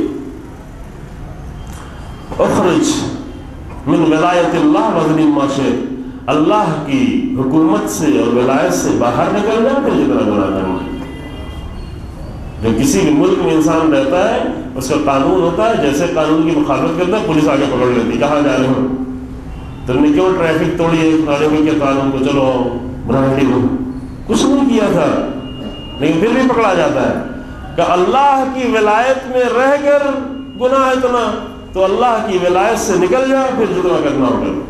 اخرج من ولایت اللہ وزن معاشر, اللہ کی حکومت سے اور ولایت سے باہر نکل جائے پھر جتنا گناہ کرنا ہے. جو کسی بھی ملک میں انسان رہتا ہے اس کا قانون ہوتا ہے, جیسے قانون کی مخالفت کرتا ہے پولیس آگے پکڑ لیتی, کہاں جا رہے ہو, تم نے کیوں ٹریفک توڑی ہے, کھڑے ہو کے قانون کو چلو برانڈی ہو, کچھ نہیں کیا تھا لیکن پھر بھی پکڑا جاتا ہے. کہ اللہ کی ولایت میں رہ کر گناہ اتنا, تو اللہ کی ولایت سے نکل جا پھر جتنا کرنا ہو کر,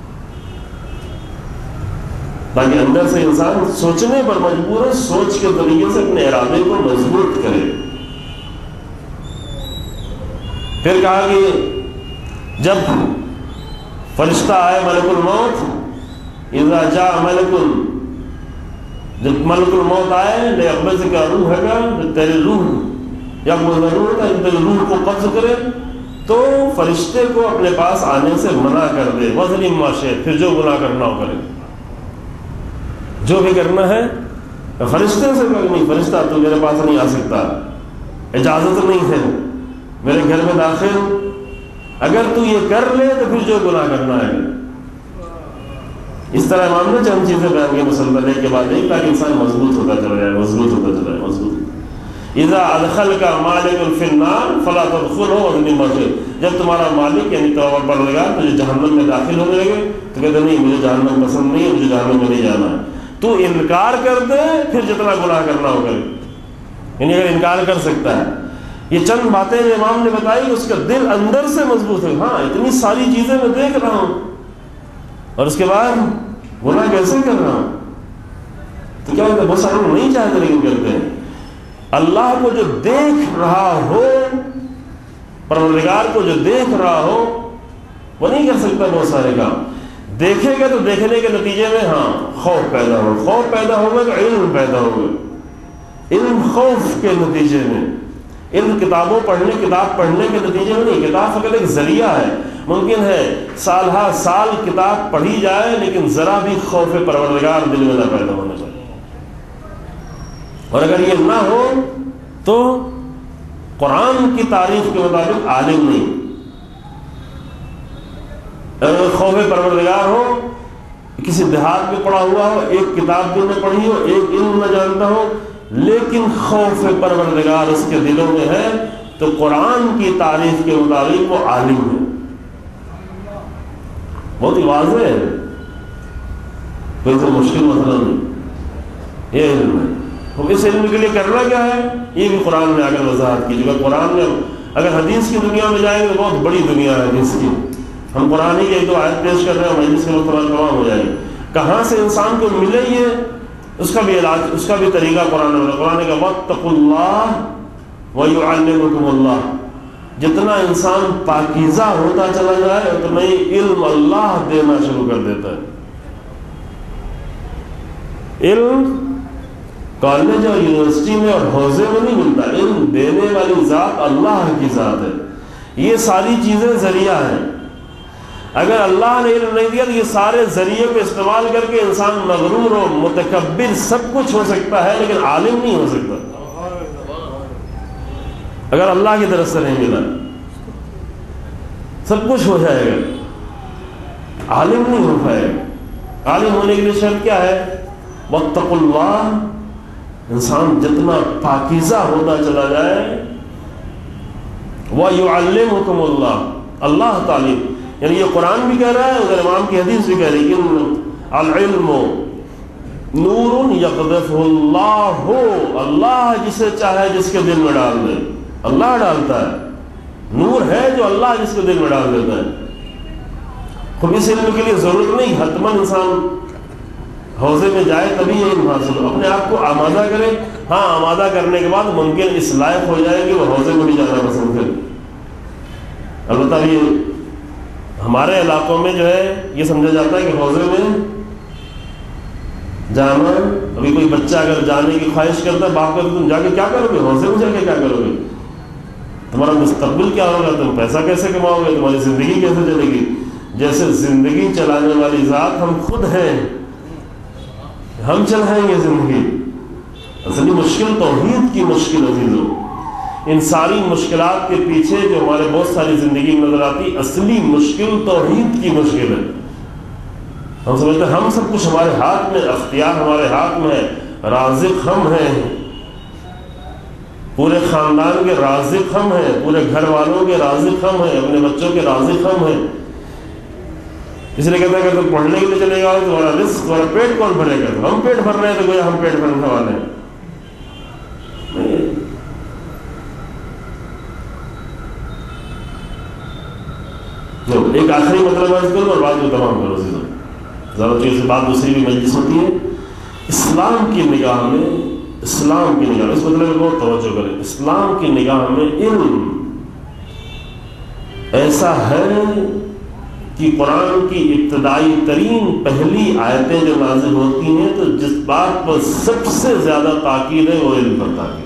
تاکہ اندر سے انسان سوچنے پر مجبور ہے, سوچ کے طریقے سے اپنے ارادے کو مضبوط کرے. پھر کہا کہ جب فرشتہ آئے ملک الموت, اذا جاء ملک, جب ملک الموت آئے لیقبض کا روح ہے, تیری روح یا روح ہے تیری روح کو قبض کرے, تو فرشتے کو اپنے پاس آنے سے منع کر دے. وزن معاشر, پھر جو گناہ کرنا ہو کرے, جو بھی کرنا ہے فرشتے سے کہ نہیں, فرشتہ تو میرے پاس نہیں آ سکتا, اجازت نہیں ہے میرے گھر میں داخل, اگر تو یہ کر لے تو پھر جو گناہ کرنا ہے. اس طرح امام نے چند چیزیں بیان کی مسلسل ایک کے بعد ایک, تاکہ انسان مضبوط ہوتا چلا جائے, مضبوط ہوتا چلا جائے, مضبوط. اذا ادخلک مالک فی النار فلا تدخلہ وانت مخرج، جب تمہارا مالک یعنی پروردگار تجھے جہنم میں داخل ہونے لگے تو کہتے نہیں مجھے جہنم پسند نہیں ہے، مجھے جہنم میں نہیں جانا ہے، تو انکار کر دے پھر جتنا گناہ کرنا ہو کرے، یعنی اگر انکار کر سکتا ہے۔ یہ چند باتیں جو امام نے بتائی اس کا دل اندر سے مضبوط ہے، ہاں اتنی ساری چیزیں میں دیکھ رہا ہوں اور اس کے بعد گناہ کیسے کر رہا ہوں، تو کیا ہوتا ہے بہت سارے لوگ نہیں چاہتے لیکن کرتے ہیں۔ اللہ کو جو دیکھ رہا ہو، پروردگار کو جو دیکھ رہا ہو وہ نہیں کر سکتا بہت سارے کام۔ دیکھے گا تو دیکھنے کے نتیجے میں ہاں خوف پیدا ہو، خوف پیدا ہوگا تو علم پیدا ہوگا، علم خوف کے نتیجے میں، علم کتابوں پڑھنے کتاب پڑھنے کے نتیجے میں نہیں، کتاب فقط ایک ذریعہ ہے۔ ممکن ہے سال ہا سال کتاب پڑھی جائے لیکن ذرا بھی خوف پروردگار دل میں نہ پیدا ہونے پائے، اور اگر یہ نہ ہو تو قرآن کی تعریف کے مطابق عالم نہیں۔ اگر خوف پروردگار ہو، کسی دیہات میں پڑھا ہوا ہو، ایک کتاب بھی نہ پڑھی ہو، ایک علم نہ جانتا ہو، لیکن خوف پروردگار اس کے دلوں میں ہے تو قرآن کی تعریف کے مطابق وہ عالم ہے۔ بہت ہی واضح ہے، کوئی سے مشکل مسئلہ نہیں، یہ علم ہے۔ ہم اس علم کے لیے کرنا کیا ہے یہ بھی قرآن میں اگر وضاحت کیجیے گا۔ قرآن میں اگر حدیث کی دنیا میں جائیں گے تو بہت بڑی دنیا ہے حدیث کی، ہم قرآن کی ایک دو آیت پیش کر رہے ہیں مجلس کے وقت تمام ہو جائے گی۔ کہاں سے انسان کو ملے یہ اس کا بھی علاج، اس کا بھی طریقہ قرآن میں، قرآن کا واتقوا اللہ ویعلمکم اللہ، جتنا انسان پاکیزہ ہوتا چلا جائے اتنا ہی علم اللہ دینا شروع کر دیتا ہے۔ علم کالج اور یونیورسٹی میں اور حوزے میں نہیں ملتا، علم دینے والی ذات اللہ کی ذات ہے۔ یہ ساری چیزیں ذریعہ ہیں، اگر اللہ نے علم نہیں دیا تو یہ سارے ذریعے کو استعمال کر کے انسان مغرور و متکبر سب کچھ ہو سکتا ہے لیکن عالم نہیں ہو سکتا۔ اگر اللہ کی طرف سے نہیں ملا سب کچھ ہو جائے گا، عالم نہیں ہو پائے گا۔ عالم ہونے کے لیے شرط کیا ہے؟ واتقوا اللہ، انسان جتنا پاکیزہ ہوتا چلا جائے، وَيُعَلِّمُكُمُ اللَّهُ، اللہ تعلیم، یعنی یہ قرآن بھی کہہ رہا ہے ادھر امام کی حدیث بھی کہہ رہی ہے کہ العلم نور یقذفہ اللہ، اللہ جسے چاہے جس کے دل میں ڈال دے، اللہ ڈالتا ہے، نور ہے جو اللہ جس کے دل میں ڈال دیتا ہے۔ خود اس علم کے لیے ضرورت نہیں حتماً انسان حوضے میں جائے تبھی یہ علم حاصل ہو، اپنے آپ کو آمادہ کرے، ہاں آمادہ کرنے کے بعد ممکن اس لائق ہو جائے کہ وہ حوضے میں بھی جانا پسند کرے۔ البتہ یہ ہمارے علاقوں میں جو ہے یہ سمجھا جاتا ہے کہ حوضے میں جانا، ابھی کوئی بچہ اگر جانے کی خواہش کرتا ہے باپ کو، تم جا کے کیا کرو گے، حوضے میں جا کے کیا کرو گے، تمہارا مستقبل کیا ہوگا، تم پیسہ کیسے کماؤ گے، تمہاری زندگی کیسے چلے گی؟ جیسے زندگی چلانے والی ذات ہم خود ہیں، ہم چلائیں گے زندگی۔ اصلی مشکل توحید کی مشکل عزیزوں، ان ساری مشکلات کے پیچھے جو ہمارے بہت ساری زندگی میں نظر آتی، اصلی مشکل توحید کی مشکل ہے۔ ہم سمجھتے ہیں ہم سب کچھ ہمارے ہاتھ میں، اختیار ہمارے ہاتھ میں ہے، رازق ہم ہیں، پورے خاندان کے رازق ہم ہیں، پورے گھر والوں کے رازق ہم ہیں، اپنے بچوں کے رازق ہم ہیں۔ اس لیے کہتے ہیں کہ تم پڑھنے کے لیے چلے گا تمہارا رزق، تمہارا پیٹ کون بھرے گا؟ ہم پیٹ بھر رہے ہیں تو گویا ہم پیٹ بھرنے والے ہیں۔ ایک آخری مطلب عرض کروں اور بات کو تمام کرو، زیادہ چیز سے بات دوسری بھی مجلس ہوتی ہے۔ اسلام کی نگاہ میں، اسلام کی نگاہ میں اس مطلب میں بہت توجہ کریں، اسلام کی نگاہ میں علم ایسا ہے کہ قرآن کی ابتدائی ترین پہلی آیتیں جو نازل ہوتی ہیں تو جس بات پر سب سے زیادہ تاکید ہے وہ علم پر تاکید،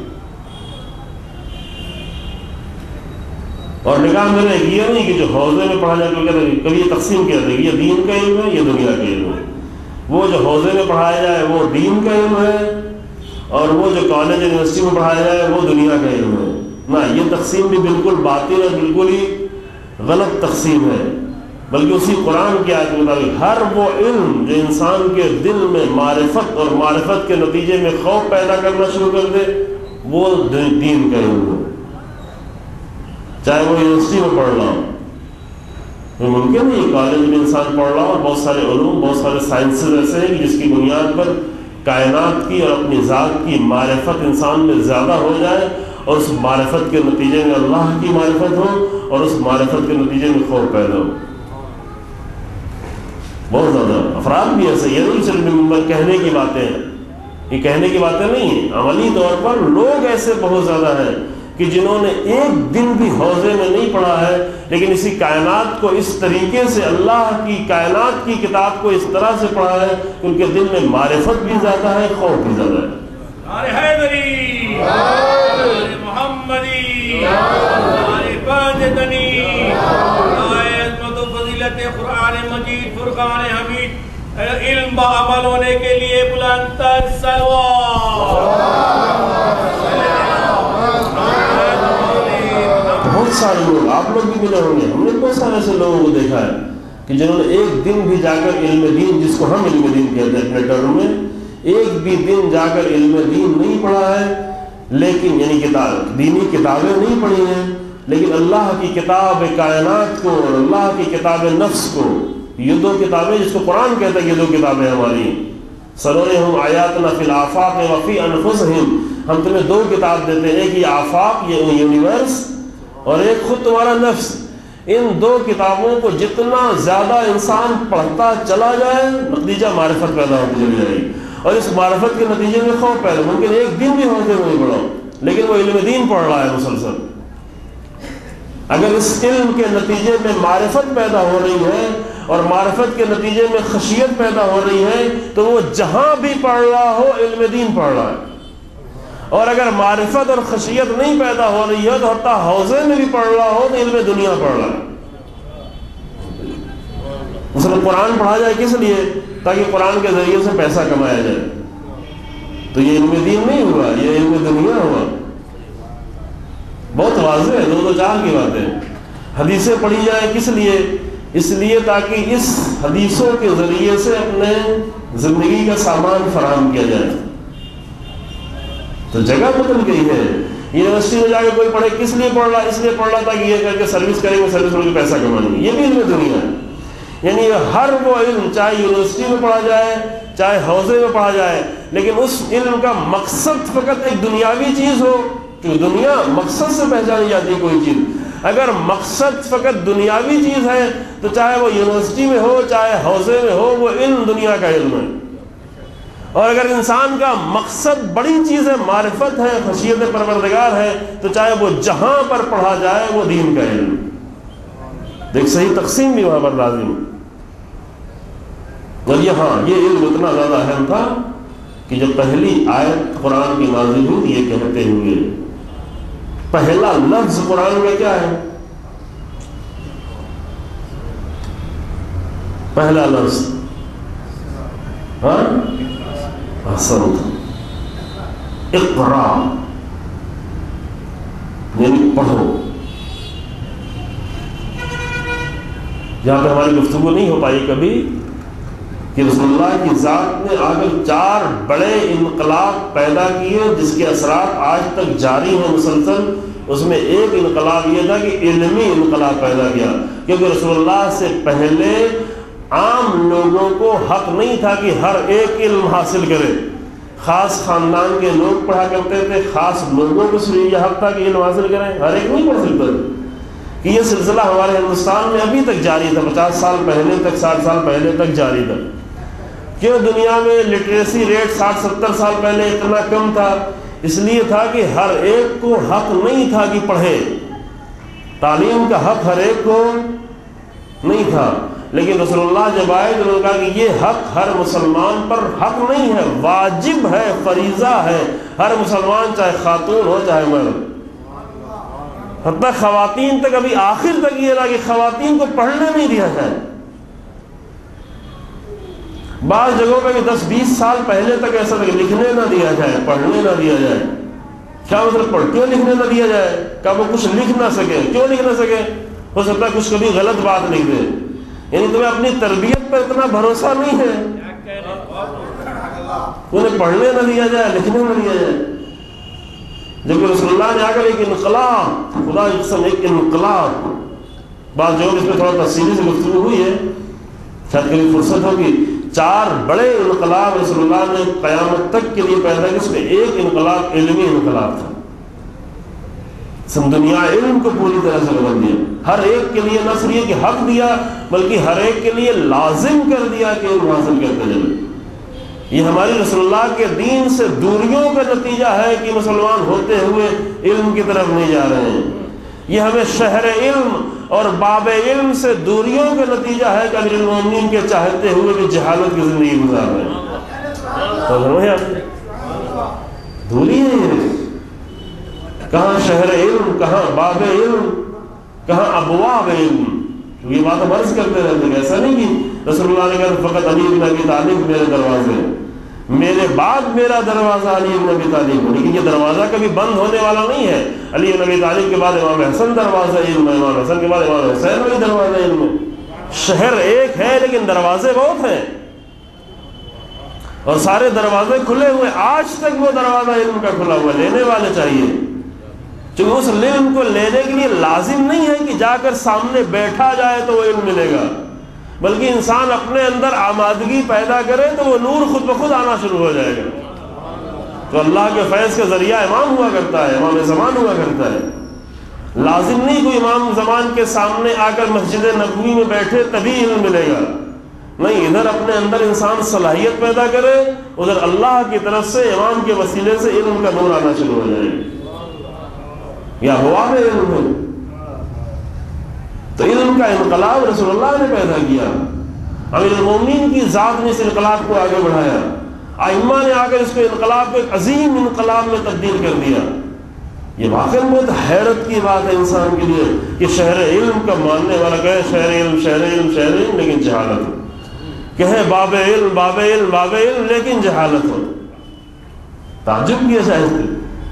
اور نگاہ میرے یہ نہیں کہ جو حوضے میں پڑھا جائے کہتے ہیں، کبھی یہ تقسیم کیا جائے یہ دین کا علم ہے یہ دنیا کا علم ہے، وہ جو حوضے میں پڑھایا جائے وہ دین کا علم ہے اور وہ جو کالج یونیورسٹی میں پڑھایا جائے وہ دنیا کا علم ہے۔ نہ، یہ تقسیم بھی بالکل باطل اور بالکل ہی غلط تقسیم ہے، بلکہ اسی قرآن کی آیت کے مطابق ہر وہ علم جو انسان کے دل میں معرفت اور معرفت کے نتیجے میں خوف پیدا کرنا شروع کر دے وہ دین کا علم ہو، چاہے وہ یونیورسٹی میں پڑھ رہا ہو. ممکن ہے یہ کالج میں انسان پڑھ رہا ہو اور بہت سارے علوم، بہت سارے سائنسز ایسے ہیں کہ جس کی بنیاد پر کائنات کی اور اپنی ذات کی معرفت انسان میں زیادہ ہو جائے، اور اس معرفت کے نتیجے میں اللہ کی معرفت ہو، اور اس معرفت کے نتیجے میں خوف پیدا ہو. بہت زیادہ افراد بھی ایسے، یہ نہیں صرف ممبر کہنے کی باتیں ہیں، یہ کہنے کی باتیں نہیں ہیں، عملی طور پر لوگ ایسے بہت زیادہ ہیں کہ جنہوں نے ایک دن بھی حوضے میں نہیں پڑھا ہے، لیکن اسی کائنات کو اس طریقے سے، اللہ کی کائنات کی کتاب کو اس طرح سے پڑھا ہے کہ ان کے دل میں معرفت بھی زیادہ ہے، خوف بھی زیادہ ہے. نعرہ حیدری، نعرہ محمدی، نعرہ فاجدنی، نعرہ عظمت و فضیلت قرآن مجید فرقان حمید، علم با عمل ہونے کے لیے بلند تر صلوات. بہت سارے لوگ، آپ لوگ بھی ملے ہوں گے، ہم نے بہت سارے ایسے لوگوں کو دیکھا ہے کہ جنہوں نے ایک دن بھی جا کر علم دین، جس کو ہم علم دین کہتے ہیں اپنے ٹرم میں، ایک بھی دن جا کر علم دین نہیں پڑھا ہے، لیکن یعنی کتاب دینی کتابیں نہیں پڑھی ہیں، لیکن اللہ کی کتاب کائنات کو اور اللہ کی کتاب نفس کو، یہ دو کتابیں جس کو قرآن کہتا ہے، یہ دو کتابیں ہماری، سنرہم آیاتنا فی الآفاق وفی انفسہم، ہم تمہیں دو کتاب دیتے ہیں، ایک یہ آفاق، یہ یونیورس، اور ایک خود تمہارا نفس. ان دو کتابوں کو جتنا زیادہ انسان پڑھتا چلا جائے، نتیجہ معرفت پیدا ہوتی چلی جائے گی، اور اس معرفت کے نتیجے میں خوف پیدا. ممکن ایک دن بھی ہوتے ہوئے نہیں پڑھا، لیکن وہ علم دین پڑھ رہا ہے مسلسل. اگر اس علم کے نتیجے میں معرفت پیدا ہو رہی ہے اور معرفت کے نتیجے میں خشیت پیدا ہو رہی ہے، تو وہ جہاں بھی پڑھ رہا ہو علم دین پڑھ رہا ہے. اور اگر معرفت اور خشیت نہیں پیدا ہو رہی ہے تو حتیٰ حوضے میں بھی پڑھ رہا ہو تو علم دنیا پڑھ رہا ہے. مثلا قرآن پڑھا جائے کس لیے؟ تاکہ قرآن کے ذریعے سے پیسہ کمایا جائے، تو یہ علم دین نہیں ہوا، یہ علم دنیا ہوا. بہت واضح ہے، دو دو چار کی باتیں. حدیثیں پڑھی جائیں کس لیے؟ اس لیے تاکہ اس حدیثوں کے ذریعے سے اپنے زندگی کا سامان فراہم کیا جائے. تو جگہ بدل گئی ہے. یونیورسٹی میں جا کے کوئی پڑھے کس لیے پڑھ رہا؟ اس لیے پڑھ رہا تھا کہ یہ کر کے سروس کریں گے، سروس کر کے پیسہ کمائیں گے. یہ بھی علم دنیا ہے. یعنی ہر وہ علم، چاہے یونیورسٹی میں پڑھا جائے چاہے حوضے میں پڑھا جائے، لیکن اس علم کا مقصد فقط ایک دنیاوی چیز ہو، کہ دنیا مقصد سے پہچانی جاتی ہے کوئی چیز. اگر مقصد فقط دنیاوی چیز ہے تو چاہے وہ یونیورسٹی میں ہو چاہے حوضے میں ہو، وہ علم دنیا کا علم ہے. اور اگر انسان کا مقصد بڑی چیز ہے، معرفت ہے، خشیت پروردگار ہے، تو چاہے وہ جہاں پر پڑھا جائے وہ دین کا علم. دیکھ صحیح تقسیم بھی وہاں پر لازم ہے. اور یہاں یہ علم اتنا زیادہ اہم تھا کہ جب پہلی آیت قرآن کی نازل ہوئی یہ کہتے ہوئے، پہلا لفظ قرآن میں کیا ہے؟ پہلا لفظ ہاں احسنت، اقرا، یعنی پڑھو. یہاں پہ ہماری گفتگو نہیں ہو پائی کبھی کہ رسول اللہ کی ذات نے آ کر چار بڑے انقلاب پیدا کیے جس کے اثرات آج تک جاری ہیں مسلسل. اس میں ایک انقلاب یہ تھا کہ علمی انقلاب پیدا کیا، کیونکہ رسول اللہ سے پہلے عام لوگوں کو حق نہیں تھا کہ ہر ایک علم حاصل کرے. خاص خاندان کے لوگ پڑھا کرتے تھے، خاص لوگوں کو صرف یہ حق تھا کہ علم حاصل کریں، ہر ایک نہیں پڑھ سکتا. کہ یہ سلسلہ ہمارے ہندوستان میں ابھی تک جاری تھا، پچاس سال پہلے تک، ساٹھ سال پہلے تک جاری تھا. کیوں دنیا میں لٹریسی ریٹ ساٹھ ستر سال پہلے اتنا کم تھا؟ اس لیے تھا کہ ہر ایک کو حق نہیں تھا کہ پڑھے. تعلیم کا حق ہر ایک کو نہیں تھا، لیکن رسول اللہ جب آئے تو انہوں نے کہا کہ یہ حق ہر مسلمان پر حق نہیں ہے، واجب ہے، فریضہ ہے. ہر مسلمان چاہے خاتون ہو چاہے مرد، حتیٰ خواتین تک، ابھی آخر تک یہ رہا کہ خواتین کو پڑھنے نہیں دیا جائے. بعض جگہوں پہ بھی دس بیس سال پہلے تک ایسا تھا کہ لکھنے نہ دیا جائے، پڑھنے نہ دیا جائے. کیا مطلب پڑھ کیوں لکھنے نہ دیا جائے؟ کیا وہ کچھ لکھ نہ سکے؟ کیوں لکھ نہ سکے؟ ہو سکتا ہے کچھ کبھی غلط بات لکھ دے. یعنی تمہیں اپنی تربیت پر اتنا بھروسہ نہیں ہے، انہیں پڑھنے نہ دیا جائے، لکھنے نہ دیا جائے. جبکہ رسول اللہ نے آ کر ایک انقلاب، خدا کی قسم ایک انقلاب، بات جو اس میں تھوڑا تفصیلی سے گفتگو ہوئی ہے، شاید کبھی فرصت ہوگی، چار بڑے انقلاب رسول اللہ نے قیامت تک کے لیے پیدا کی، اس میں ایک انقلاب علمی انقلاب تھا، دنیا علم کو پوری طرح سے بدل دیا، ہر ایک کے لیے نہ صرف یہ کہ حق دیا بلکہ ہر ایک کے لیے لازم کر دیا کہ علم حاصل کرتے چلے۔ یہ ہماری رسول اللہ کے دین سے دوریوں کا نتیجہ ہے کہ مسلمان ہوتے ہوئے علم کی طرف نہیں جا رہے ہیں، یہ ہمیں شہر علم اور باب علم سے دوریوں کا نتیجہ ہے کہ امیر المومنین کے چاہتے ہوئے بھی جہالت کی زندگی گزار رہے ہیں۔ تو دوری ہے یہ، کہاں شہر علم، کہاں باب علم، کہاں ابواب علم، یہ بات ہم عرض کرتے رہتے ہیں، ایسا نہیں کہ رسول اللہ نے کہا فقط علی بن ابی طالب میرے دروازے، میرے بعد میرا دروازہ علی بن ابی طالب، لیکن یہ دروازہ کبھی بند ہونے والا نہیں ہے۔ علی بن ابی طالب کے بعد امام حسن دروازہ علم ہے، امام حسن کے بعد امام حسین وہی دروازہ علم ہے۔ شہر ایک ہے لیکن دروازے بہت ہیں، اور سارے دروازے کھلے ہوئے، آج تک وہ دروازہ علم کا کھلا ہوا، لینے والے چاہیے، چونکہ اس علم کو لینے کے لیے لازم نہیں ہے کہ جا کر سامنے بیٹھا جائے تو وہ علم ملے گا، بلکہ انسان اپنے اندر آمادگی پیدا کرے تو وہ نور خود بخود آنا شروع ہو جائے گا۔ تو اللہ کے فیض کا ذریعہ امام ہوا کرتا ہے، امام زمان ہوا کرتا ہے، لازم نہیں کوئی امام زمان کے سامنے آ کر مسجد نبوی میں بیٹھے تبھی علم ملے گا، نہیں، ادھر اپنے اندر انسان صلاحیت پیدا کرے، ادھر اللہ کی طرف سے امام کے وسیلے سے علم کا نور آنا شروع ہو جائے گا، یا ہوا ہے علم ہے۔ تو علم کا انقلاب رسول اللہ نے پیدا کیا، امیر المومنین کی ذات نے اس انقلاب کو آگے بڑھایا، ائمہ نے آ کر اس کو انقلاب کو ایک عظیم انقلاب میں تبدیل کر دیا۔ یہ واقعی بہت حیرت کی بات ہے انسان کے لیے کہ شہر علم کا ماننے والا کہے شہر علم شہر علم شہر علم لیکن جہالت ہو، کہے باب علم باب علم باب علم لیکن جہالت ہو۔ تعجب کیا جائے،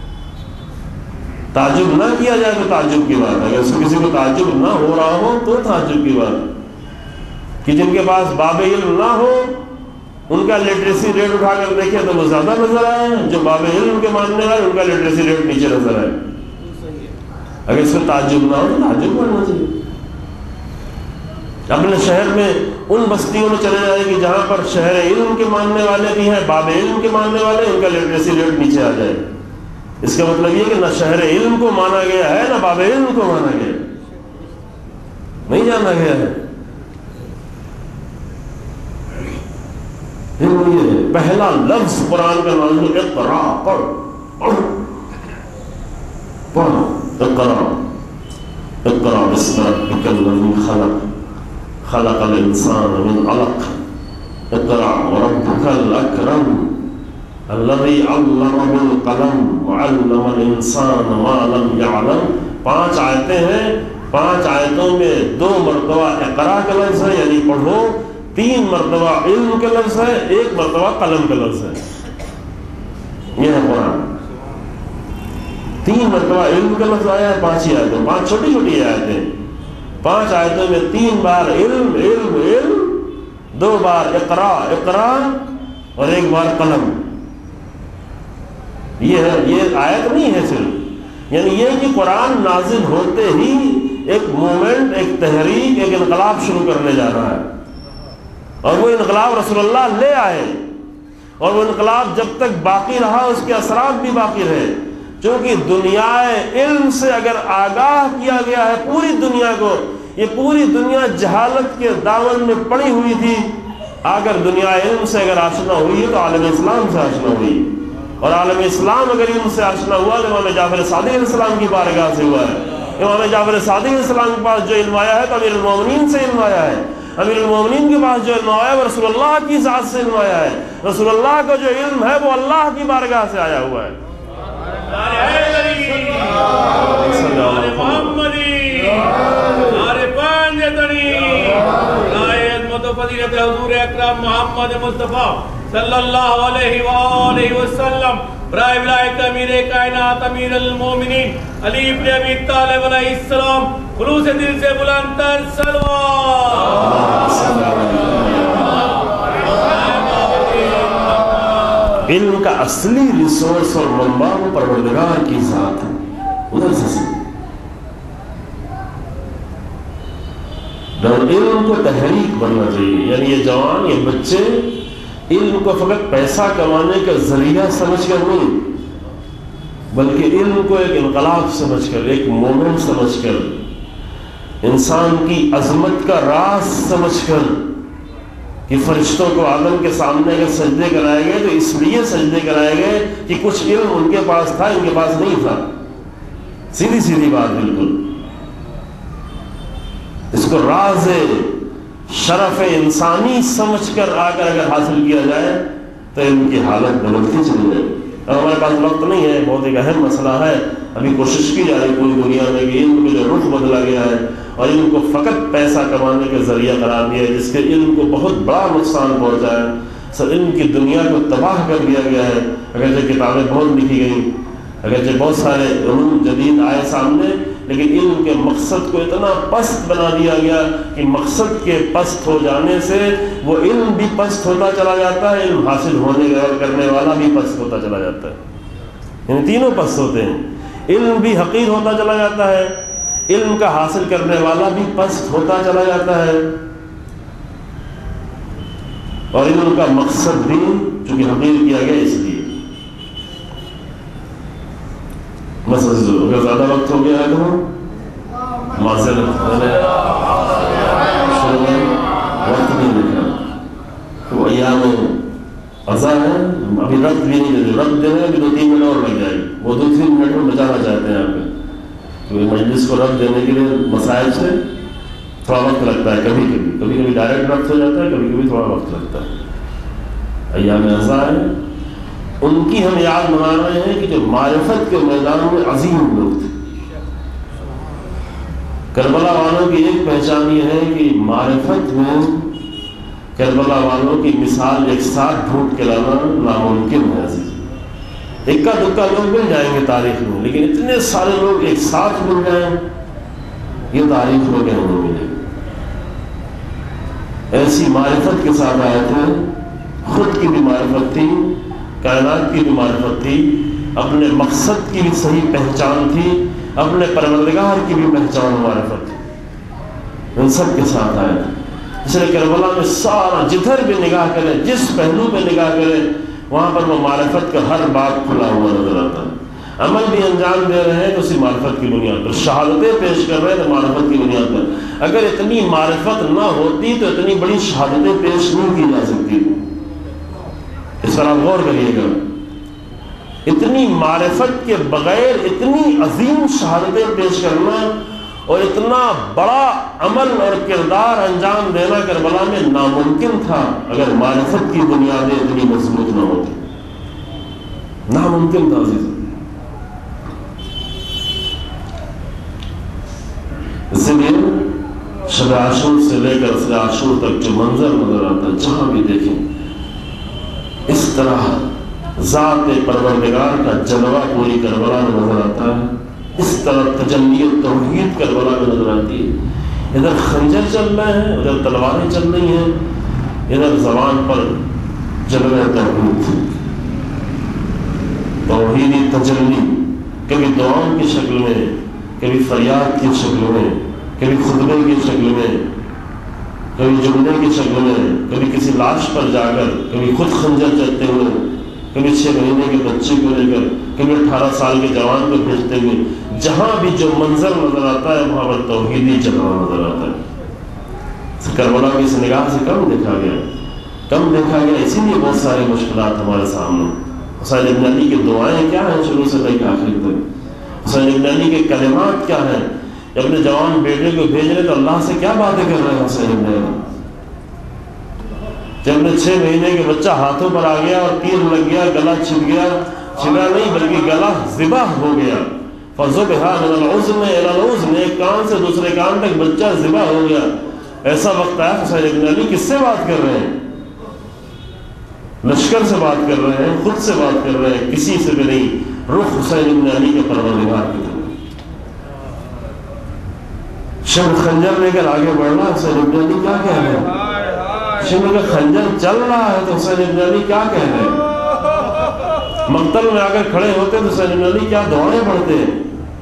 تعجب نہ کیا جائے تو تعجب کی بات ہے، اگر کسی کو تعجب نہ ہو رہا ہو تو تعجب کی بات ہے کہ جن کے پاس باب علم نہ ہو ان کا لٹریسی ریٹ اٹھا کر دیکھیں تو وہ زیادہ نظر آئے، جو باب علم کے ماننے والے ان کا لٹریسی ریٹ نیچے نظر آئے۔ اگر اس میں تعجب نہ ہو تو تعجب کرنا چاہیے۔ اپنے شہر میں ان بستیوں میں چلے جائیں کہ جہاں پر شہر علم کے ماننے والے بھی ہیں، باب علم کے ماننے والے، ان کا لٹریسی ریٹ نیچے آ جائے۔ اس کا مطلب یہ کہ نہ شہر علم کو مانا گیا ہے نہ باب علم کو مانا گیا، نہیں جانا گیا ہے۔ پہلا لفظ قرآن کا نازل اقرا، پڑھ پڑھ پڑھ، اقرا اقرا باسم ربک الذی خلق خلق الانسان من علق اقرا وربک الاکرم الذی علم بالقلم وعلم الانسان ما لم يعلم۔ پانچ آیتیں ہیں، پانچ آیتوں میں دو مرتبہ اقرا کا لفظ ہے یعنی پڑھو، تین مرتبہ علم کا لفظ ہے، ایک مرتبہ قلم کا لفظ ہے۔ یہ ہے قرآن، تین مرتبہ علم کا لفظ آیا ہے پانچ ہی آیتوں، پانچ چھوٹی چھوٹی آیتیں، پانچ آیتوں میں تین بار علم علم علم، دو بار اقرا اقرا اور ایک بار قلم۔ یہ ہے، یہ آیت نہیں ہے صرف، یعنی یہ کہ قرآن نازل ہوتے ہی ایک مومنٹ، ایک تحریک، ایک انقلاب شروع کرنے جا رہا ہے، اور وہ انقلاب رسول اللہ لے آئے، اور وہ انقلاب جب تک باقی رہا اس کے اثرات بھی باقی رہے، چونکہ دنیا علم سے اگر آگاہ کیا گیا ہے پوری دنیا کو، یہ پوری دنیا جہالت کے دامن میں پڑی ہوئی تھی، اگر دنیا علم سے اگر آشنا ہوئی ہے تو عالم اسلام سے آشنا ہوئی، اور عالم اسلام اگر علم سے آشنا ہوا تو امام جعفر صادق علیہ السلام کی بارگاہ سے ہوا ہے۔ امام جعفر صادق علیہ السلام کے پاس جو علم آیا ہے تو امیر المومنین سے علم آیا ہے، امیر المومنین کے پاس جو علم آیا ہے وہ رسول اللہ کی ذات سے علم آیا ہے، رسول اللہ کا جو علم ہے وہ اللہ qui بارگاہ سے آیا ہوا ہے۔ فضیلت حضور اکرم محمد مصطفیٰ صلی اللہ علیہ وآلہ وسلم برائے ولایت امیر کائنات امیر المومنین علی بن ابی طالب علیہ السلام خلوص دل سے بلند تر صلوات۔ علم کا اصلی ریسورس اور منبع وہ پروردگار کی ذات ہے، ادھر سے سیکھ۔ اور علم کو تحریک بننا چاہیے، یعنی یہ جوان، یہ بچے علم کو فقط پیسہ کمانے کا ذریعہ سمجھ کر نہیں، بلکہ علم کو ایک انقلاب سمجھ کر، ایک مومنٹ سمجھ کر، انسان کی عظمت کا راز سمجھ کر، کہ فرشتوں کو آدم کے سامنے اگر سجدے کرائے گئے تو اس لیے سجدے کرائے گئے کہ کچھ علم ان کے پاس تھا، ان کے پاس نہیں تھا۔ سیدھی سیدھی بات بالکل۔ اس کو راز شرف انسانی سمجھ کر آ کر اگر حاصل کیا جائے تو علم کی حالت بدلتی چلی جائے۔ اور ہمارے پاس وقت نہیں ہے، بہت ایک اہم مسئلہ ہے، ابھی کوشش کی جا رہی پوری دنیا میں کہ علم کا جو رخ بدلا گیا ہے اور علم کو فقط پیسہ کمانے کا ذریعہ قرار دیا ہے، جس کے علم کو بہت بڑا نقصان پہنچا ہے، سر علم کی دنیا کو تباہ کر دیا گیا ہے۔ اگرچہ کتابیں بہت لکھی گئیں، اگرچہ بہت سارے علوم جدید آئے سامنے، لیکن علم کے مقصد کو اتنا پست بنا دیا گیا کہ مقصد کے پست ہو جانے سے وہ علم بھی پست ہوتا چلا جاتا ہے، علم حاصل ہونے کرنے والا بھی پست ہوتا چلا جاتا ہے، یعنی تینوں پست ہوتے ہیں۔ علم بھی حقیر ہوتا چلا جاتا ہے، علم کا حاصل کرنے والا بھی پست ہوتا چلا جاتا ہے، اور علم کا مقصد بھی چونکہ حقیر کیا گیا اس لیے۔ بس اگر زیادہ وقت ہو گیا ہے تو معذرت، میں نے شروع میں وقت نہیں دیکھا، تو ایام عزا ہے، ابھی رقط بھی نہیں دیتے، رقط دینے ابھی دو تین منٹ اور لگ جائے گی، وہ دو تین منٹ میں بچانا چاہتے ہیں آپ کو، تو مجلس کو رقط دینے کے لیے مسائل سے تھوڑا وقت لگتا ہے، کبھی کبھی کبھی کبھی ڈائریکٹ رقط ہو جاتا ہے، کبھی کبھی تھوڑا وقت لگتا ہے۔ ایام عزا ہے، ان کی ہم یاد منا رہے ہیں کہ جو معرفت کے میدان میں عظیم لوگ تھے۔ کربلا والوں کی ایک پہچان یہ ہے کہ معرفت میں کربلا والوں کی مثال ایک ساتھ ڈھونڈ کے لانا ناممکن ہے عزیز۔ اکا دکا لوگ مل جائیں گے تاریخ میں، لیکن اتنے سارے لوگ ایک ساتھ مل جائیں یہ تاریخ میں کہیں نہیں ملے۔ ایسی معرفت کے ساتھ آئے تھے، خود کی بھی معرفت تھی، کائنات کی بھی معرفت تھی، اپنے مقصد کی بھی صحیح پہچان تھی، اپنے پروردگار کی بھی پہچان معرفت تھی، ان سب کے ساتھ آئے تھے۔ اس لیے کربلا میں سارا جدھر بھی نگاہ کریں، جس پہلو پہ نگاہ کریں، وہاں پر وہ معرفت کا ہر بات کھلا ہوا نظر آتا ہے۔ عمل بھی انجام دے رہے ہیں تو اسی معرفت کی بنیاد پر، شہادتیں پیش کر رہے ہیں تو معرفت کی بنیاد پر۔ اگر اتنی معرفت نہ ہوتی تو اتنی بڑی شہادتیں پیش نہیں کی جا سکتی۔ اس پر آپ غور کریے گا، اتنی معرفت کے بغیر اتنی عظیم شہادتیں پیش کرنا اور اتنا بڑا عمل اور کردار انجام دینا کربلا میں ناممکن تھا اگر معرفت کی بنیادیں اتنی مضبوط نہ ہوتی، ناممکن تھا عزیز۔ اسی لیے شب عاشور سے لے کر شب عاشور تک جو منظر نظر آتا ہے، جہاں بھی دیکھیں اس طرح ذات پروردگار کا جلوہ پوری کربلا میں نظر آتا ہے، اس طرح تجلی توحید کربلا میں نظر آتی ہے۔ ادھر خنجر چل رہے ہیں، ادھر تلواریں چل رہی ہیں، ادھر زبان پر جلوہ توحید، توحیدی تجلی، کبھی دعاؤں کی شکل میں، کبھی فریاد کی شکل میں، کبھی خطبے کی شکل میں، کبھی جملے کی شکل میں، کبھی کسی لاش پر جا کر، کبھی خود خنجر چلتے ہوئے، کبھی چھ مہینے کے بچے کو لے کر، کبھی اٹھارہ سال کے جوان کو بھیجتے ہوئے، جہاں بھی جو منظر نظر آتا ہے وہاں پر توحیدی جلوہ نظر آتا ہے۔ کربلا کی اس نگاہ سے کم دیکھا گیا، کم دیکھا گیا، اسی لیے بہت ساری مشکلات ہمارے سامنے۔ حسین ابن علی کی دعائیں کیا ہیں شروع سے لے کے آخر تک؟ حسین ابن علی کے کلمات کیا ہیں؟ جب اپنے جوان بیٹے کو بھیج رہے تو اللہ سے کیا باتیں کر رہے ہیں حسین ابن علی؟ جب اپنے چھ مہینے کے بچہ ہاتھوں پر آ گیا اور تیر لگ گیا، گلا چھپ گیا، چھپا نہیں بلکہ گلا ذبح ہو گیا، فَذُبِحَ مِنَ الْعُزْنِ إِلَى الْعُزْنِ، ایک کان سے دوسرے کان تک بچہ ذبح ہو گیا۔ ایسا وقت آیا حسین ابن علی کس سے بات کر رہے ہیں؟ لشکر سے بات کر رہے ہیں، خود سے بات کر رہے ہیں، کسی سے بھی نہیں، رخ حسین ابن علی کے پروردگار کی طرف۔ شب خنجر لے کر آگے بڑھنا، حسین ابن علی کیا کہہ رہے ہیں؟ شب کا خنجر چل رہا ہے تو حسین ابن علی کیا کہہ رہے ہیں؟ مقتل میں آ کر کھڑے ہوتے تو حسین ابن علی کیا دعائیں پڑھتے ہیں.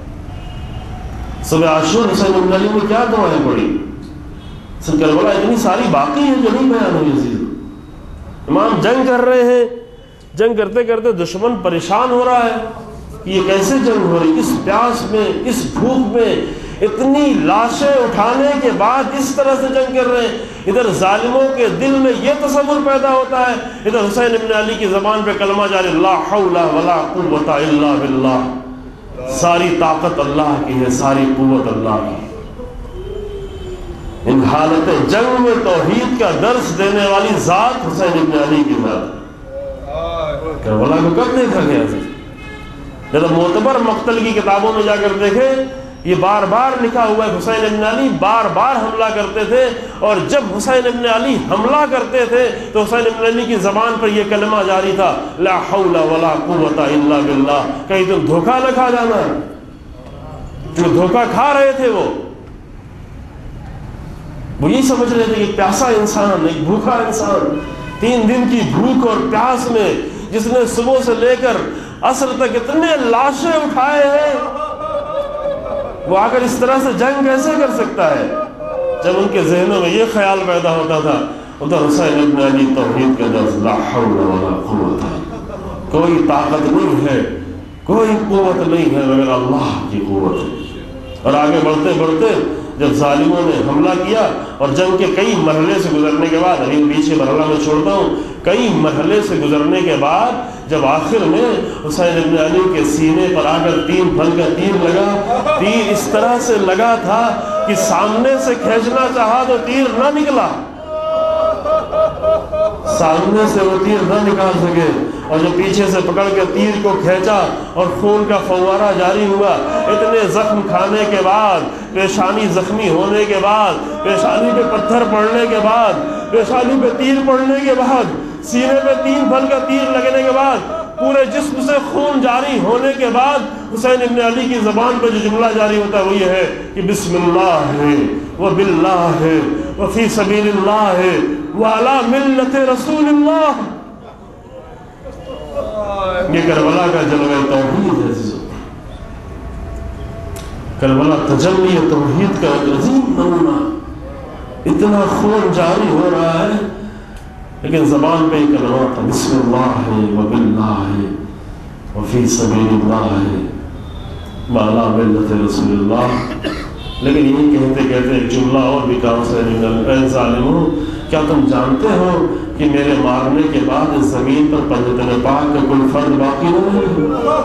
صبح عاشور حسین ابن علی نے کیا دعائیں پڑھی. سن کربلا اتنی ساری باقی ہیں جو نہیں بیان ہوئی. عزیز امام جنگ کر رہے ہیں, جنگ کرتے کرتے دشمن پریشان ہو رہا ہے کہ یہ کیسے جنگ ہو رہی, اس پیاس میں, اس بھوک میں, اتنی لاشیں اٹھانے کے بعد اس طرح سے جنگ کر رہے ہیں. ادھر ظالموں کے دل میں یہ تصور پیدا ہوتا ہے, ادھر حسین ابن علی کی زبان پہ کلمہ جاری, لا حول ولا قوت الا باللہ, ساری طاقت اللہ کی ہے, ساری قوت اللہ کی. ان حالت جنگ میں توحید کا درس دینے والی ذات حسین ابن علی کی ذات. کربلا کو کب دیکھا گیا تھا؟ جب معتبر مقتل کی کتابوں میں جا کر دیکھے, یہ بار بار لکھا ہوا ہے حسین ابن علی بار بار حملہ کرتے تھے, اور جب حسین ابن علی حملہ کرتے تھے تو حسین ابن علی کی زبان پر یہ کلمہ جاری تھا, لا حول ولا قوت الا باللہ. کہیں تم دھوکہ نہ کھا جانا. جو دھوکہ کھا رہے تھے وہ وہ یہی سمجھ رہے تھے کہ پیاسا انسان, ایک بھوکا انسان, تین دن کی بھوک اور پیاس میں, جس نے صبح سے لے کر عصر تک اتنے لاشیں اٹھائے ہیں, وہ آ کر اس طرح سے جنگ کیسے کر سکتا ہے؟ جب ان کے ذہنوں میں یہ خیال پیدا ہوتا تھا, ادھر حسین ابن علی توحید کا درس, لا حول ولا قوت, کوئی طاقت نہیں ہے, کوئی قوت نہیں ہے مگر اللہ کی قوت ہے. اور آگے بڑھتے بڑھتے جب ظالموں نے حملہ کیا اور جنگ کے کئی مرحلے سے گزرنے کے بعد, ابھی پیچھے مرحلہ میں چھوڑتا ہوں, کئی مرحلے سے گزرنے کے بعد جب آخر میں حسین ابن علی کے سینے پر آ کر تین پھل کا تیر لگا, تیر اس طرح سے لگا تھا کہ سامنے سے کھینچنا چاہا تو تیر نہ نکلا, سامنے سے وہ تیر نہ نکال سکے, اور جو پیچھے سے پکڑ کے تیر کو کھینچا اور خون کا فوارہ جاری ہوا. اتنے زخم کھانے کے بعد, پیشانی زخمی ہونے کے بعد, پیشانی پہ پتھر پڑنے کے بعد, پیشانی پہ تیر پڑنے کے بعد, سینے پہ تین پھل کا تیر لگنے کے بعد, پورے جسم سے خون جاری ہونے کے بعد حسین ابن علی کی زبان پہ جو جملہ جاری ہوتا ہے وہ یہ ہے کہ بسم اللہ ہے, وباللہ ہے, وفی سبیل اللہ ہے, وعلی ملت رسول اللہ. یہ کربلا کا جلوہ توحید ہے. کربلا تجلی توحید کا ایک عظیم نمونہ. اتنا خون جاری ہو رہا ہے لیکن زبان پہ ایک کلمہ تھا, بسم اللہ ہے, وباللہ ہے, وفی سبیل اللہ ہے, وعلی ملت رسول اللہ. لیکن یہی کہتے کہتے ایک جملہ اور بھی کہا حسین ابن علی, اے ظالموں, کیا تم جانتے ہو کہ میرے مارنے کے بعد اس زمین پر پنجتن پاک کا کوئی فرد باقی نہیں ہے؟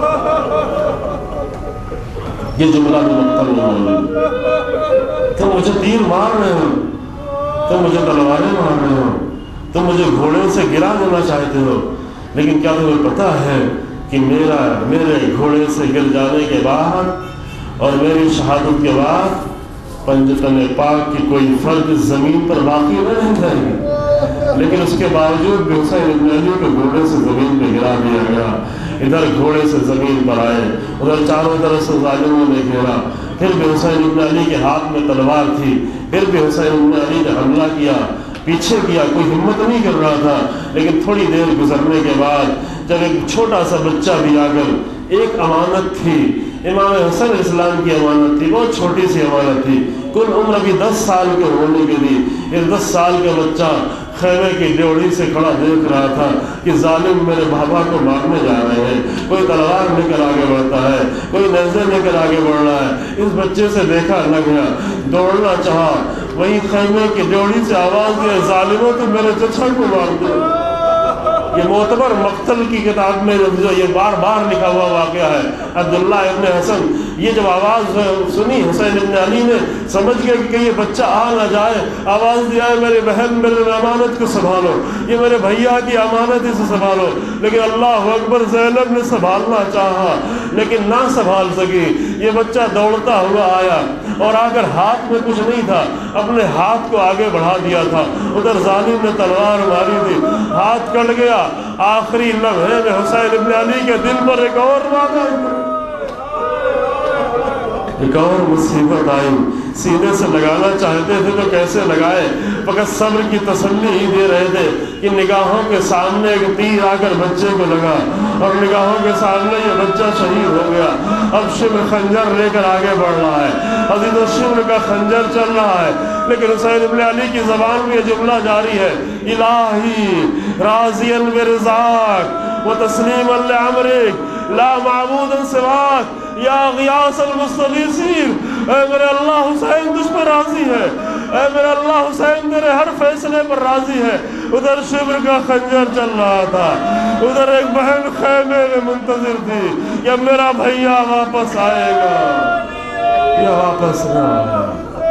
یہ جملہ بھی مقتل نہیں. تم مجھے تیر مار رہے ہو, تم مجھے تلواریں مار رہے ہو, تم مجھے گھوڑے سے گرا دینا چاہتے ہو, لیکن کیا تمہیں پتہ ہے کہ میرا میرے گھوڑے سے گر جانے کے بعد اور میری شہادت کے بعد پنجتن پاک کی کوئی فرد اس زمین پر باقی نہ رہ جائے گی. لیکن اس کے باوجود بھی حسین ابن علی کو گھوڑے سے زمین پہ گرا دیا گیا. ادھر گھوڑے سے زمین پر آئے, ادھر چاروں طرف سے ظالموں نے گھیرا, پھر بھی حسین ابن علی کے ہاتھ میں تلوار تھی, پھر بھی حسین ابن علی نے حملہ کیا, پیچھے کیا, کوئی ہمت نہیں کر رہا تھا. لیکن تھوڑی دیر گزرنے کے بعد جب ایک چھوٹا سا بچہ بھی آ کر, ایک امانت تھی, امام حسن اسلام کی امانت تھی, بہت چھوٹی سی امانت تھی, کل عمر ابھی دس سال کے ہونے کے لیے, یہ دس سال کا بچہ خیمے کی ڈیوڑی سے کھڑا دیکھ رہا تھا کہ ظالم میرے بابا کو مارنے جا رہے ہیں, کوئی تلوار لے کر آگے بڑھتا ہے, کوئی نیزے لے کر آگے بڑھ رہا ہے. اس بچے سے دیکھا نہ گیا, دوڑنا چاہا, وہی خیمے کی ڈیوڑی سے آواز دیا, ظالموں تو میرے چچا کو مار دو. یہ معتبر مقتل کی کتاب میں جو یہ بار بار لکھا ہوا واقعہ ہے. عبداللہ ابن حسن یہ جب آواز سنی حسین ابن علی نے, سمجھ گیا کہ یہ بچہ آ نہ جائے, آواز دیا ہے میرے بہن میرے امانت کو سنبھالو, یہ میرے بھیا کی امانت اسے سنبھالو. لیکن اللہ اکبر, زینب نے سنبھالنا چاہا لیکن نہ سنبھال سکی. یہ بچہ دوڑتا ہوا آیا اور آ کر ہاتھ میں کچھ نہیں تھا, اپنے ہاتھ کو آگے بڑھا دیا تھا. ادھر ظالم نے تلوار ماری تھی, ہاتھ کٹ گیا. آخری لمحے میں حسین ابن علی کے دل پر ایک اور واقعہ, ایک اور مصیبت آئی. سینے سے لگانا چاہتے تھے تو کیسے لگائے، فقط صبر کی تسلی ہی دے رہے تھے کہ نگاہوں کے سامنے ایک تیر آ کر بچے کو لگا اور نگاہوں کے سامنے یہ بچہ شہید ہو گیا۔ اب شبر خنجر لے کر آگے بڑھ رہا ہے، عزیز و شبر کا خنجر چل رہا ہے، لیکن حسین ابن علی کی زبان میں یہ جملہ جاری ہے، الہی راضیا برضاک و تسلیما لعمرک لا معبود سواک یا غیاث المستغیثین۔ اے میرے اللہ حسین تجھ پر راضی ہے، اے میرے اللہ حسین تیرے ہر فیصلے پر راضی ہے۔ ادھر شبر کا خنجر چل رہا تھا، ادھر ایک بہن خیمے میں منتظر تھی کہ میرا بھیا واپس آئے گا یا واپس نہ آیا۔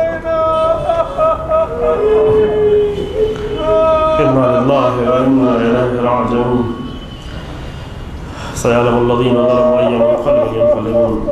انا للہ و انا الیہ راجعون۔ سيعلم الذين ظلموا أي منقلب ينقلبون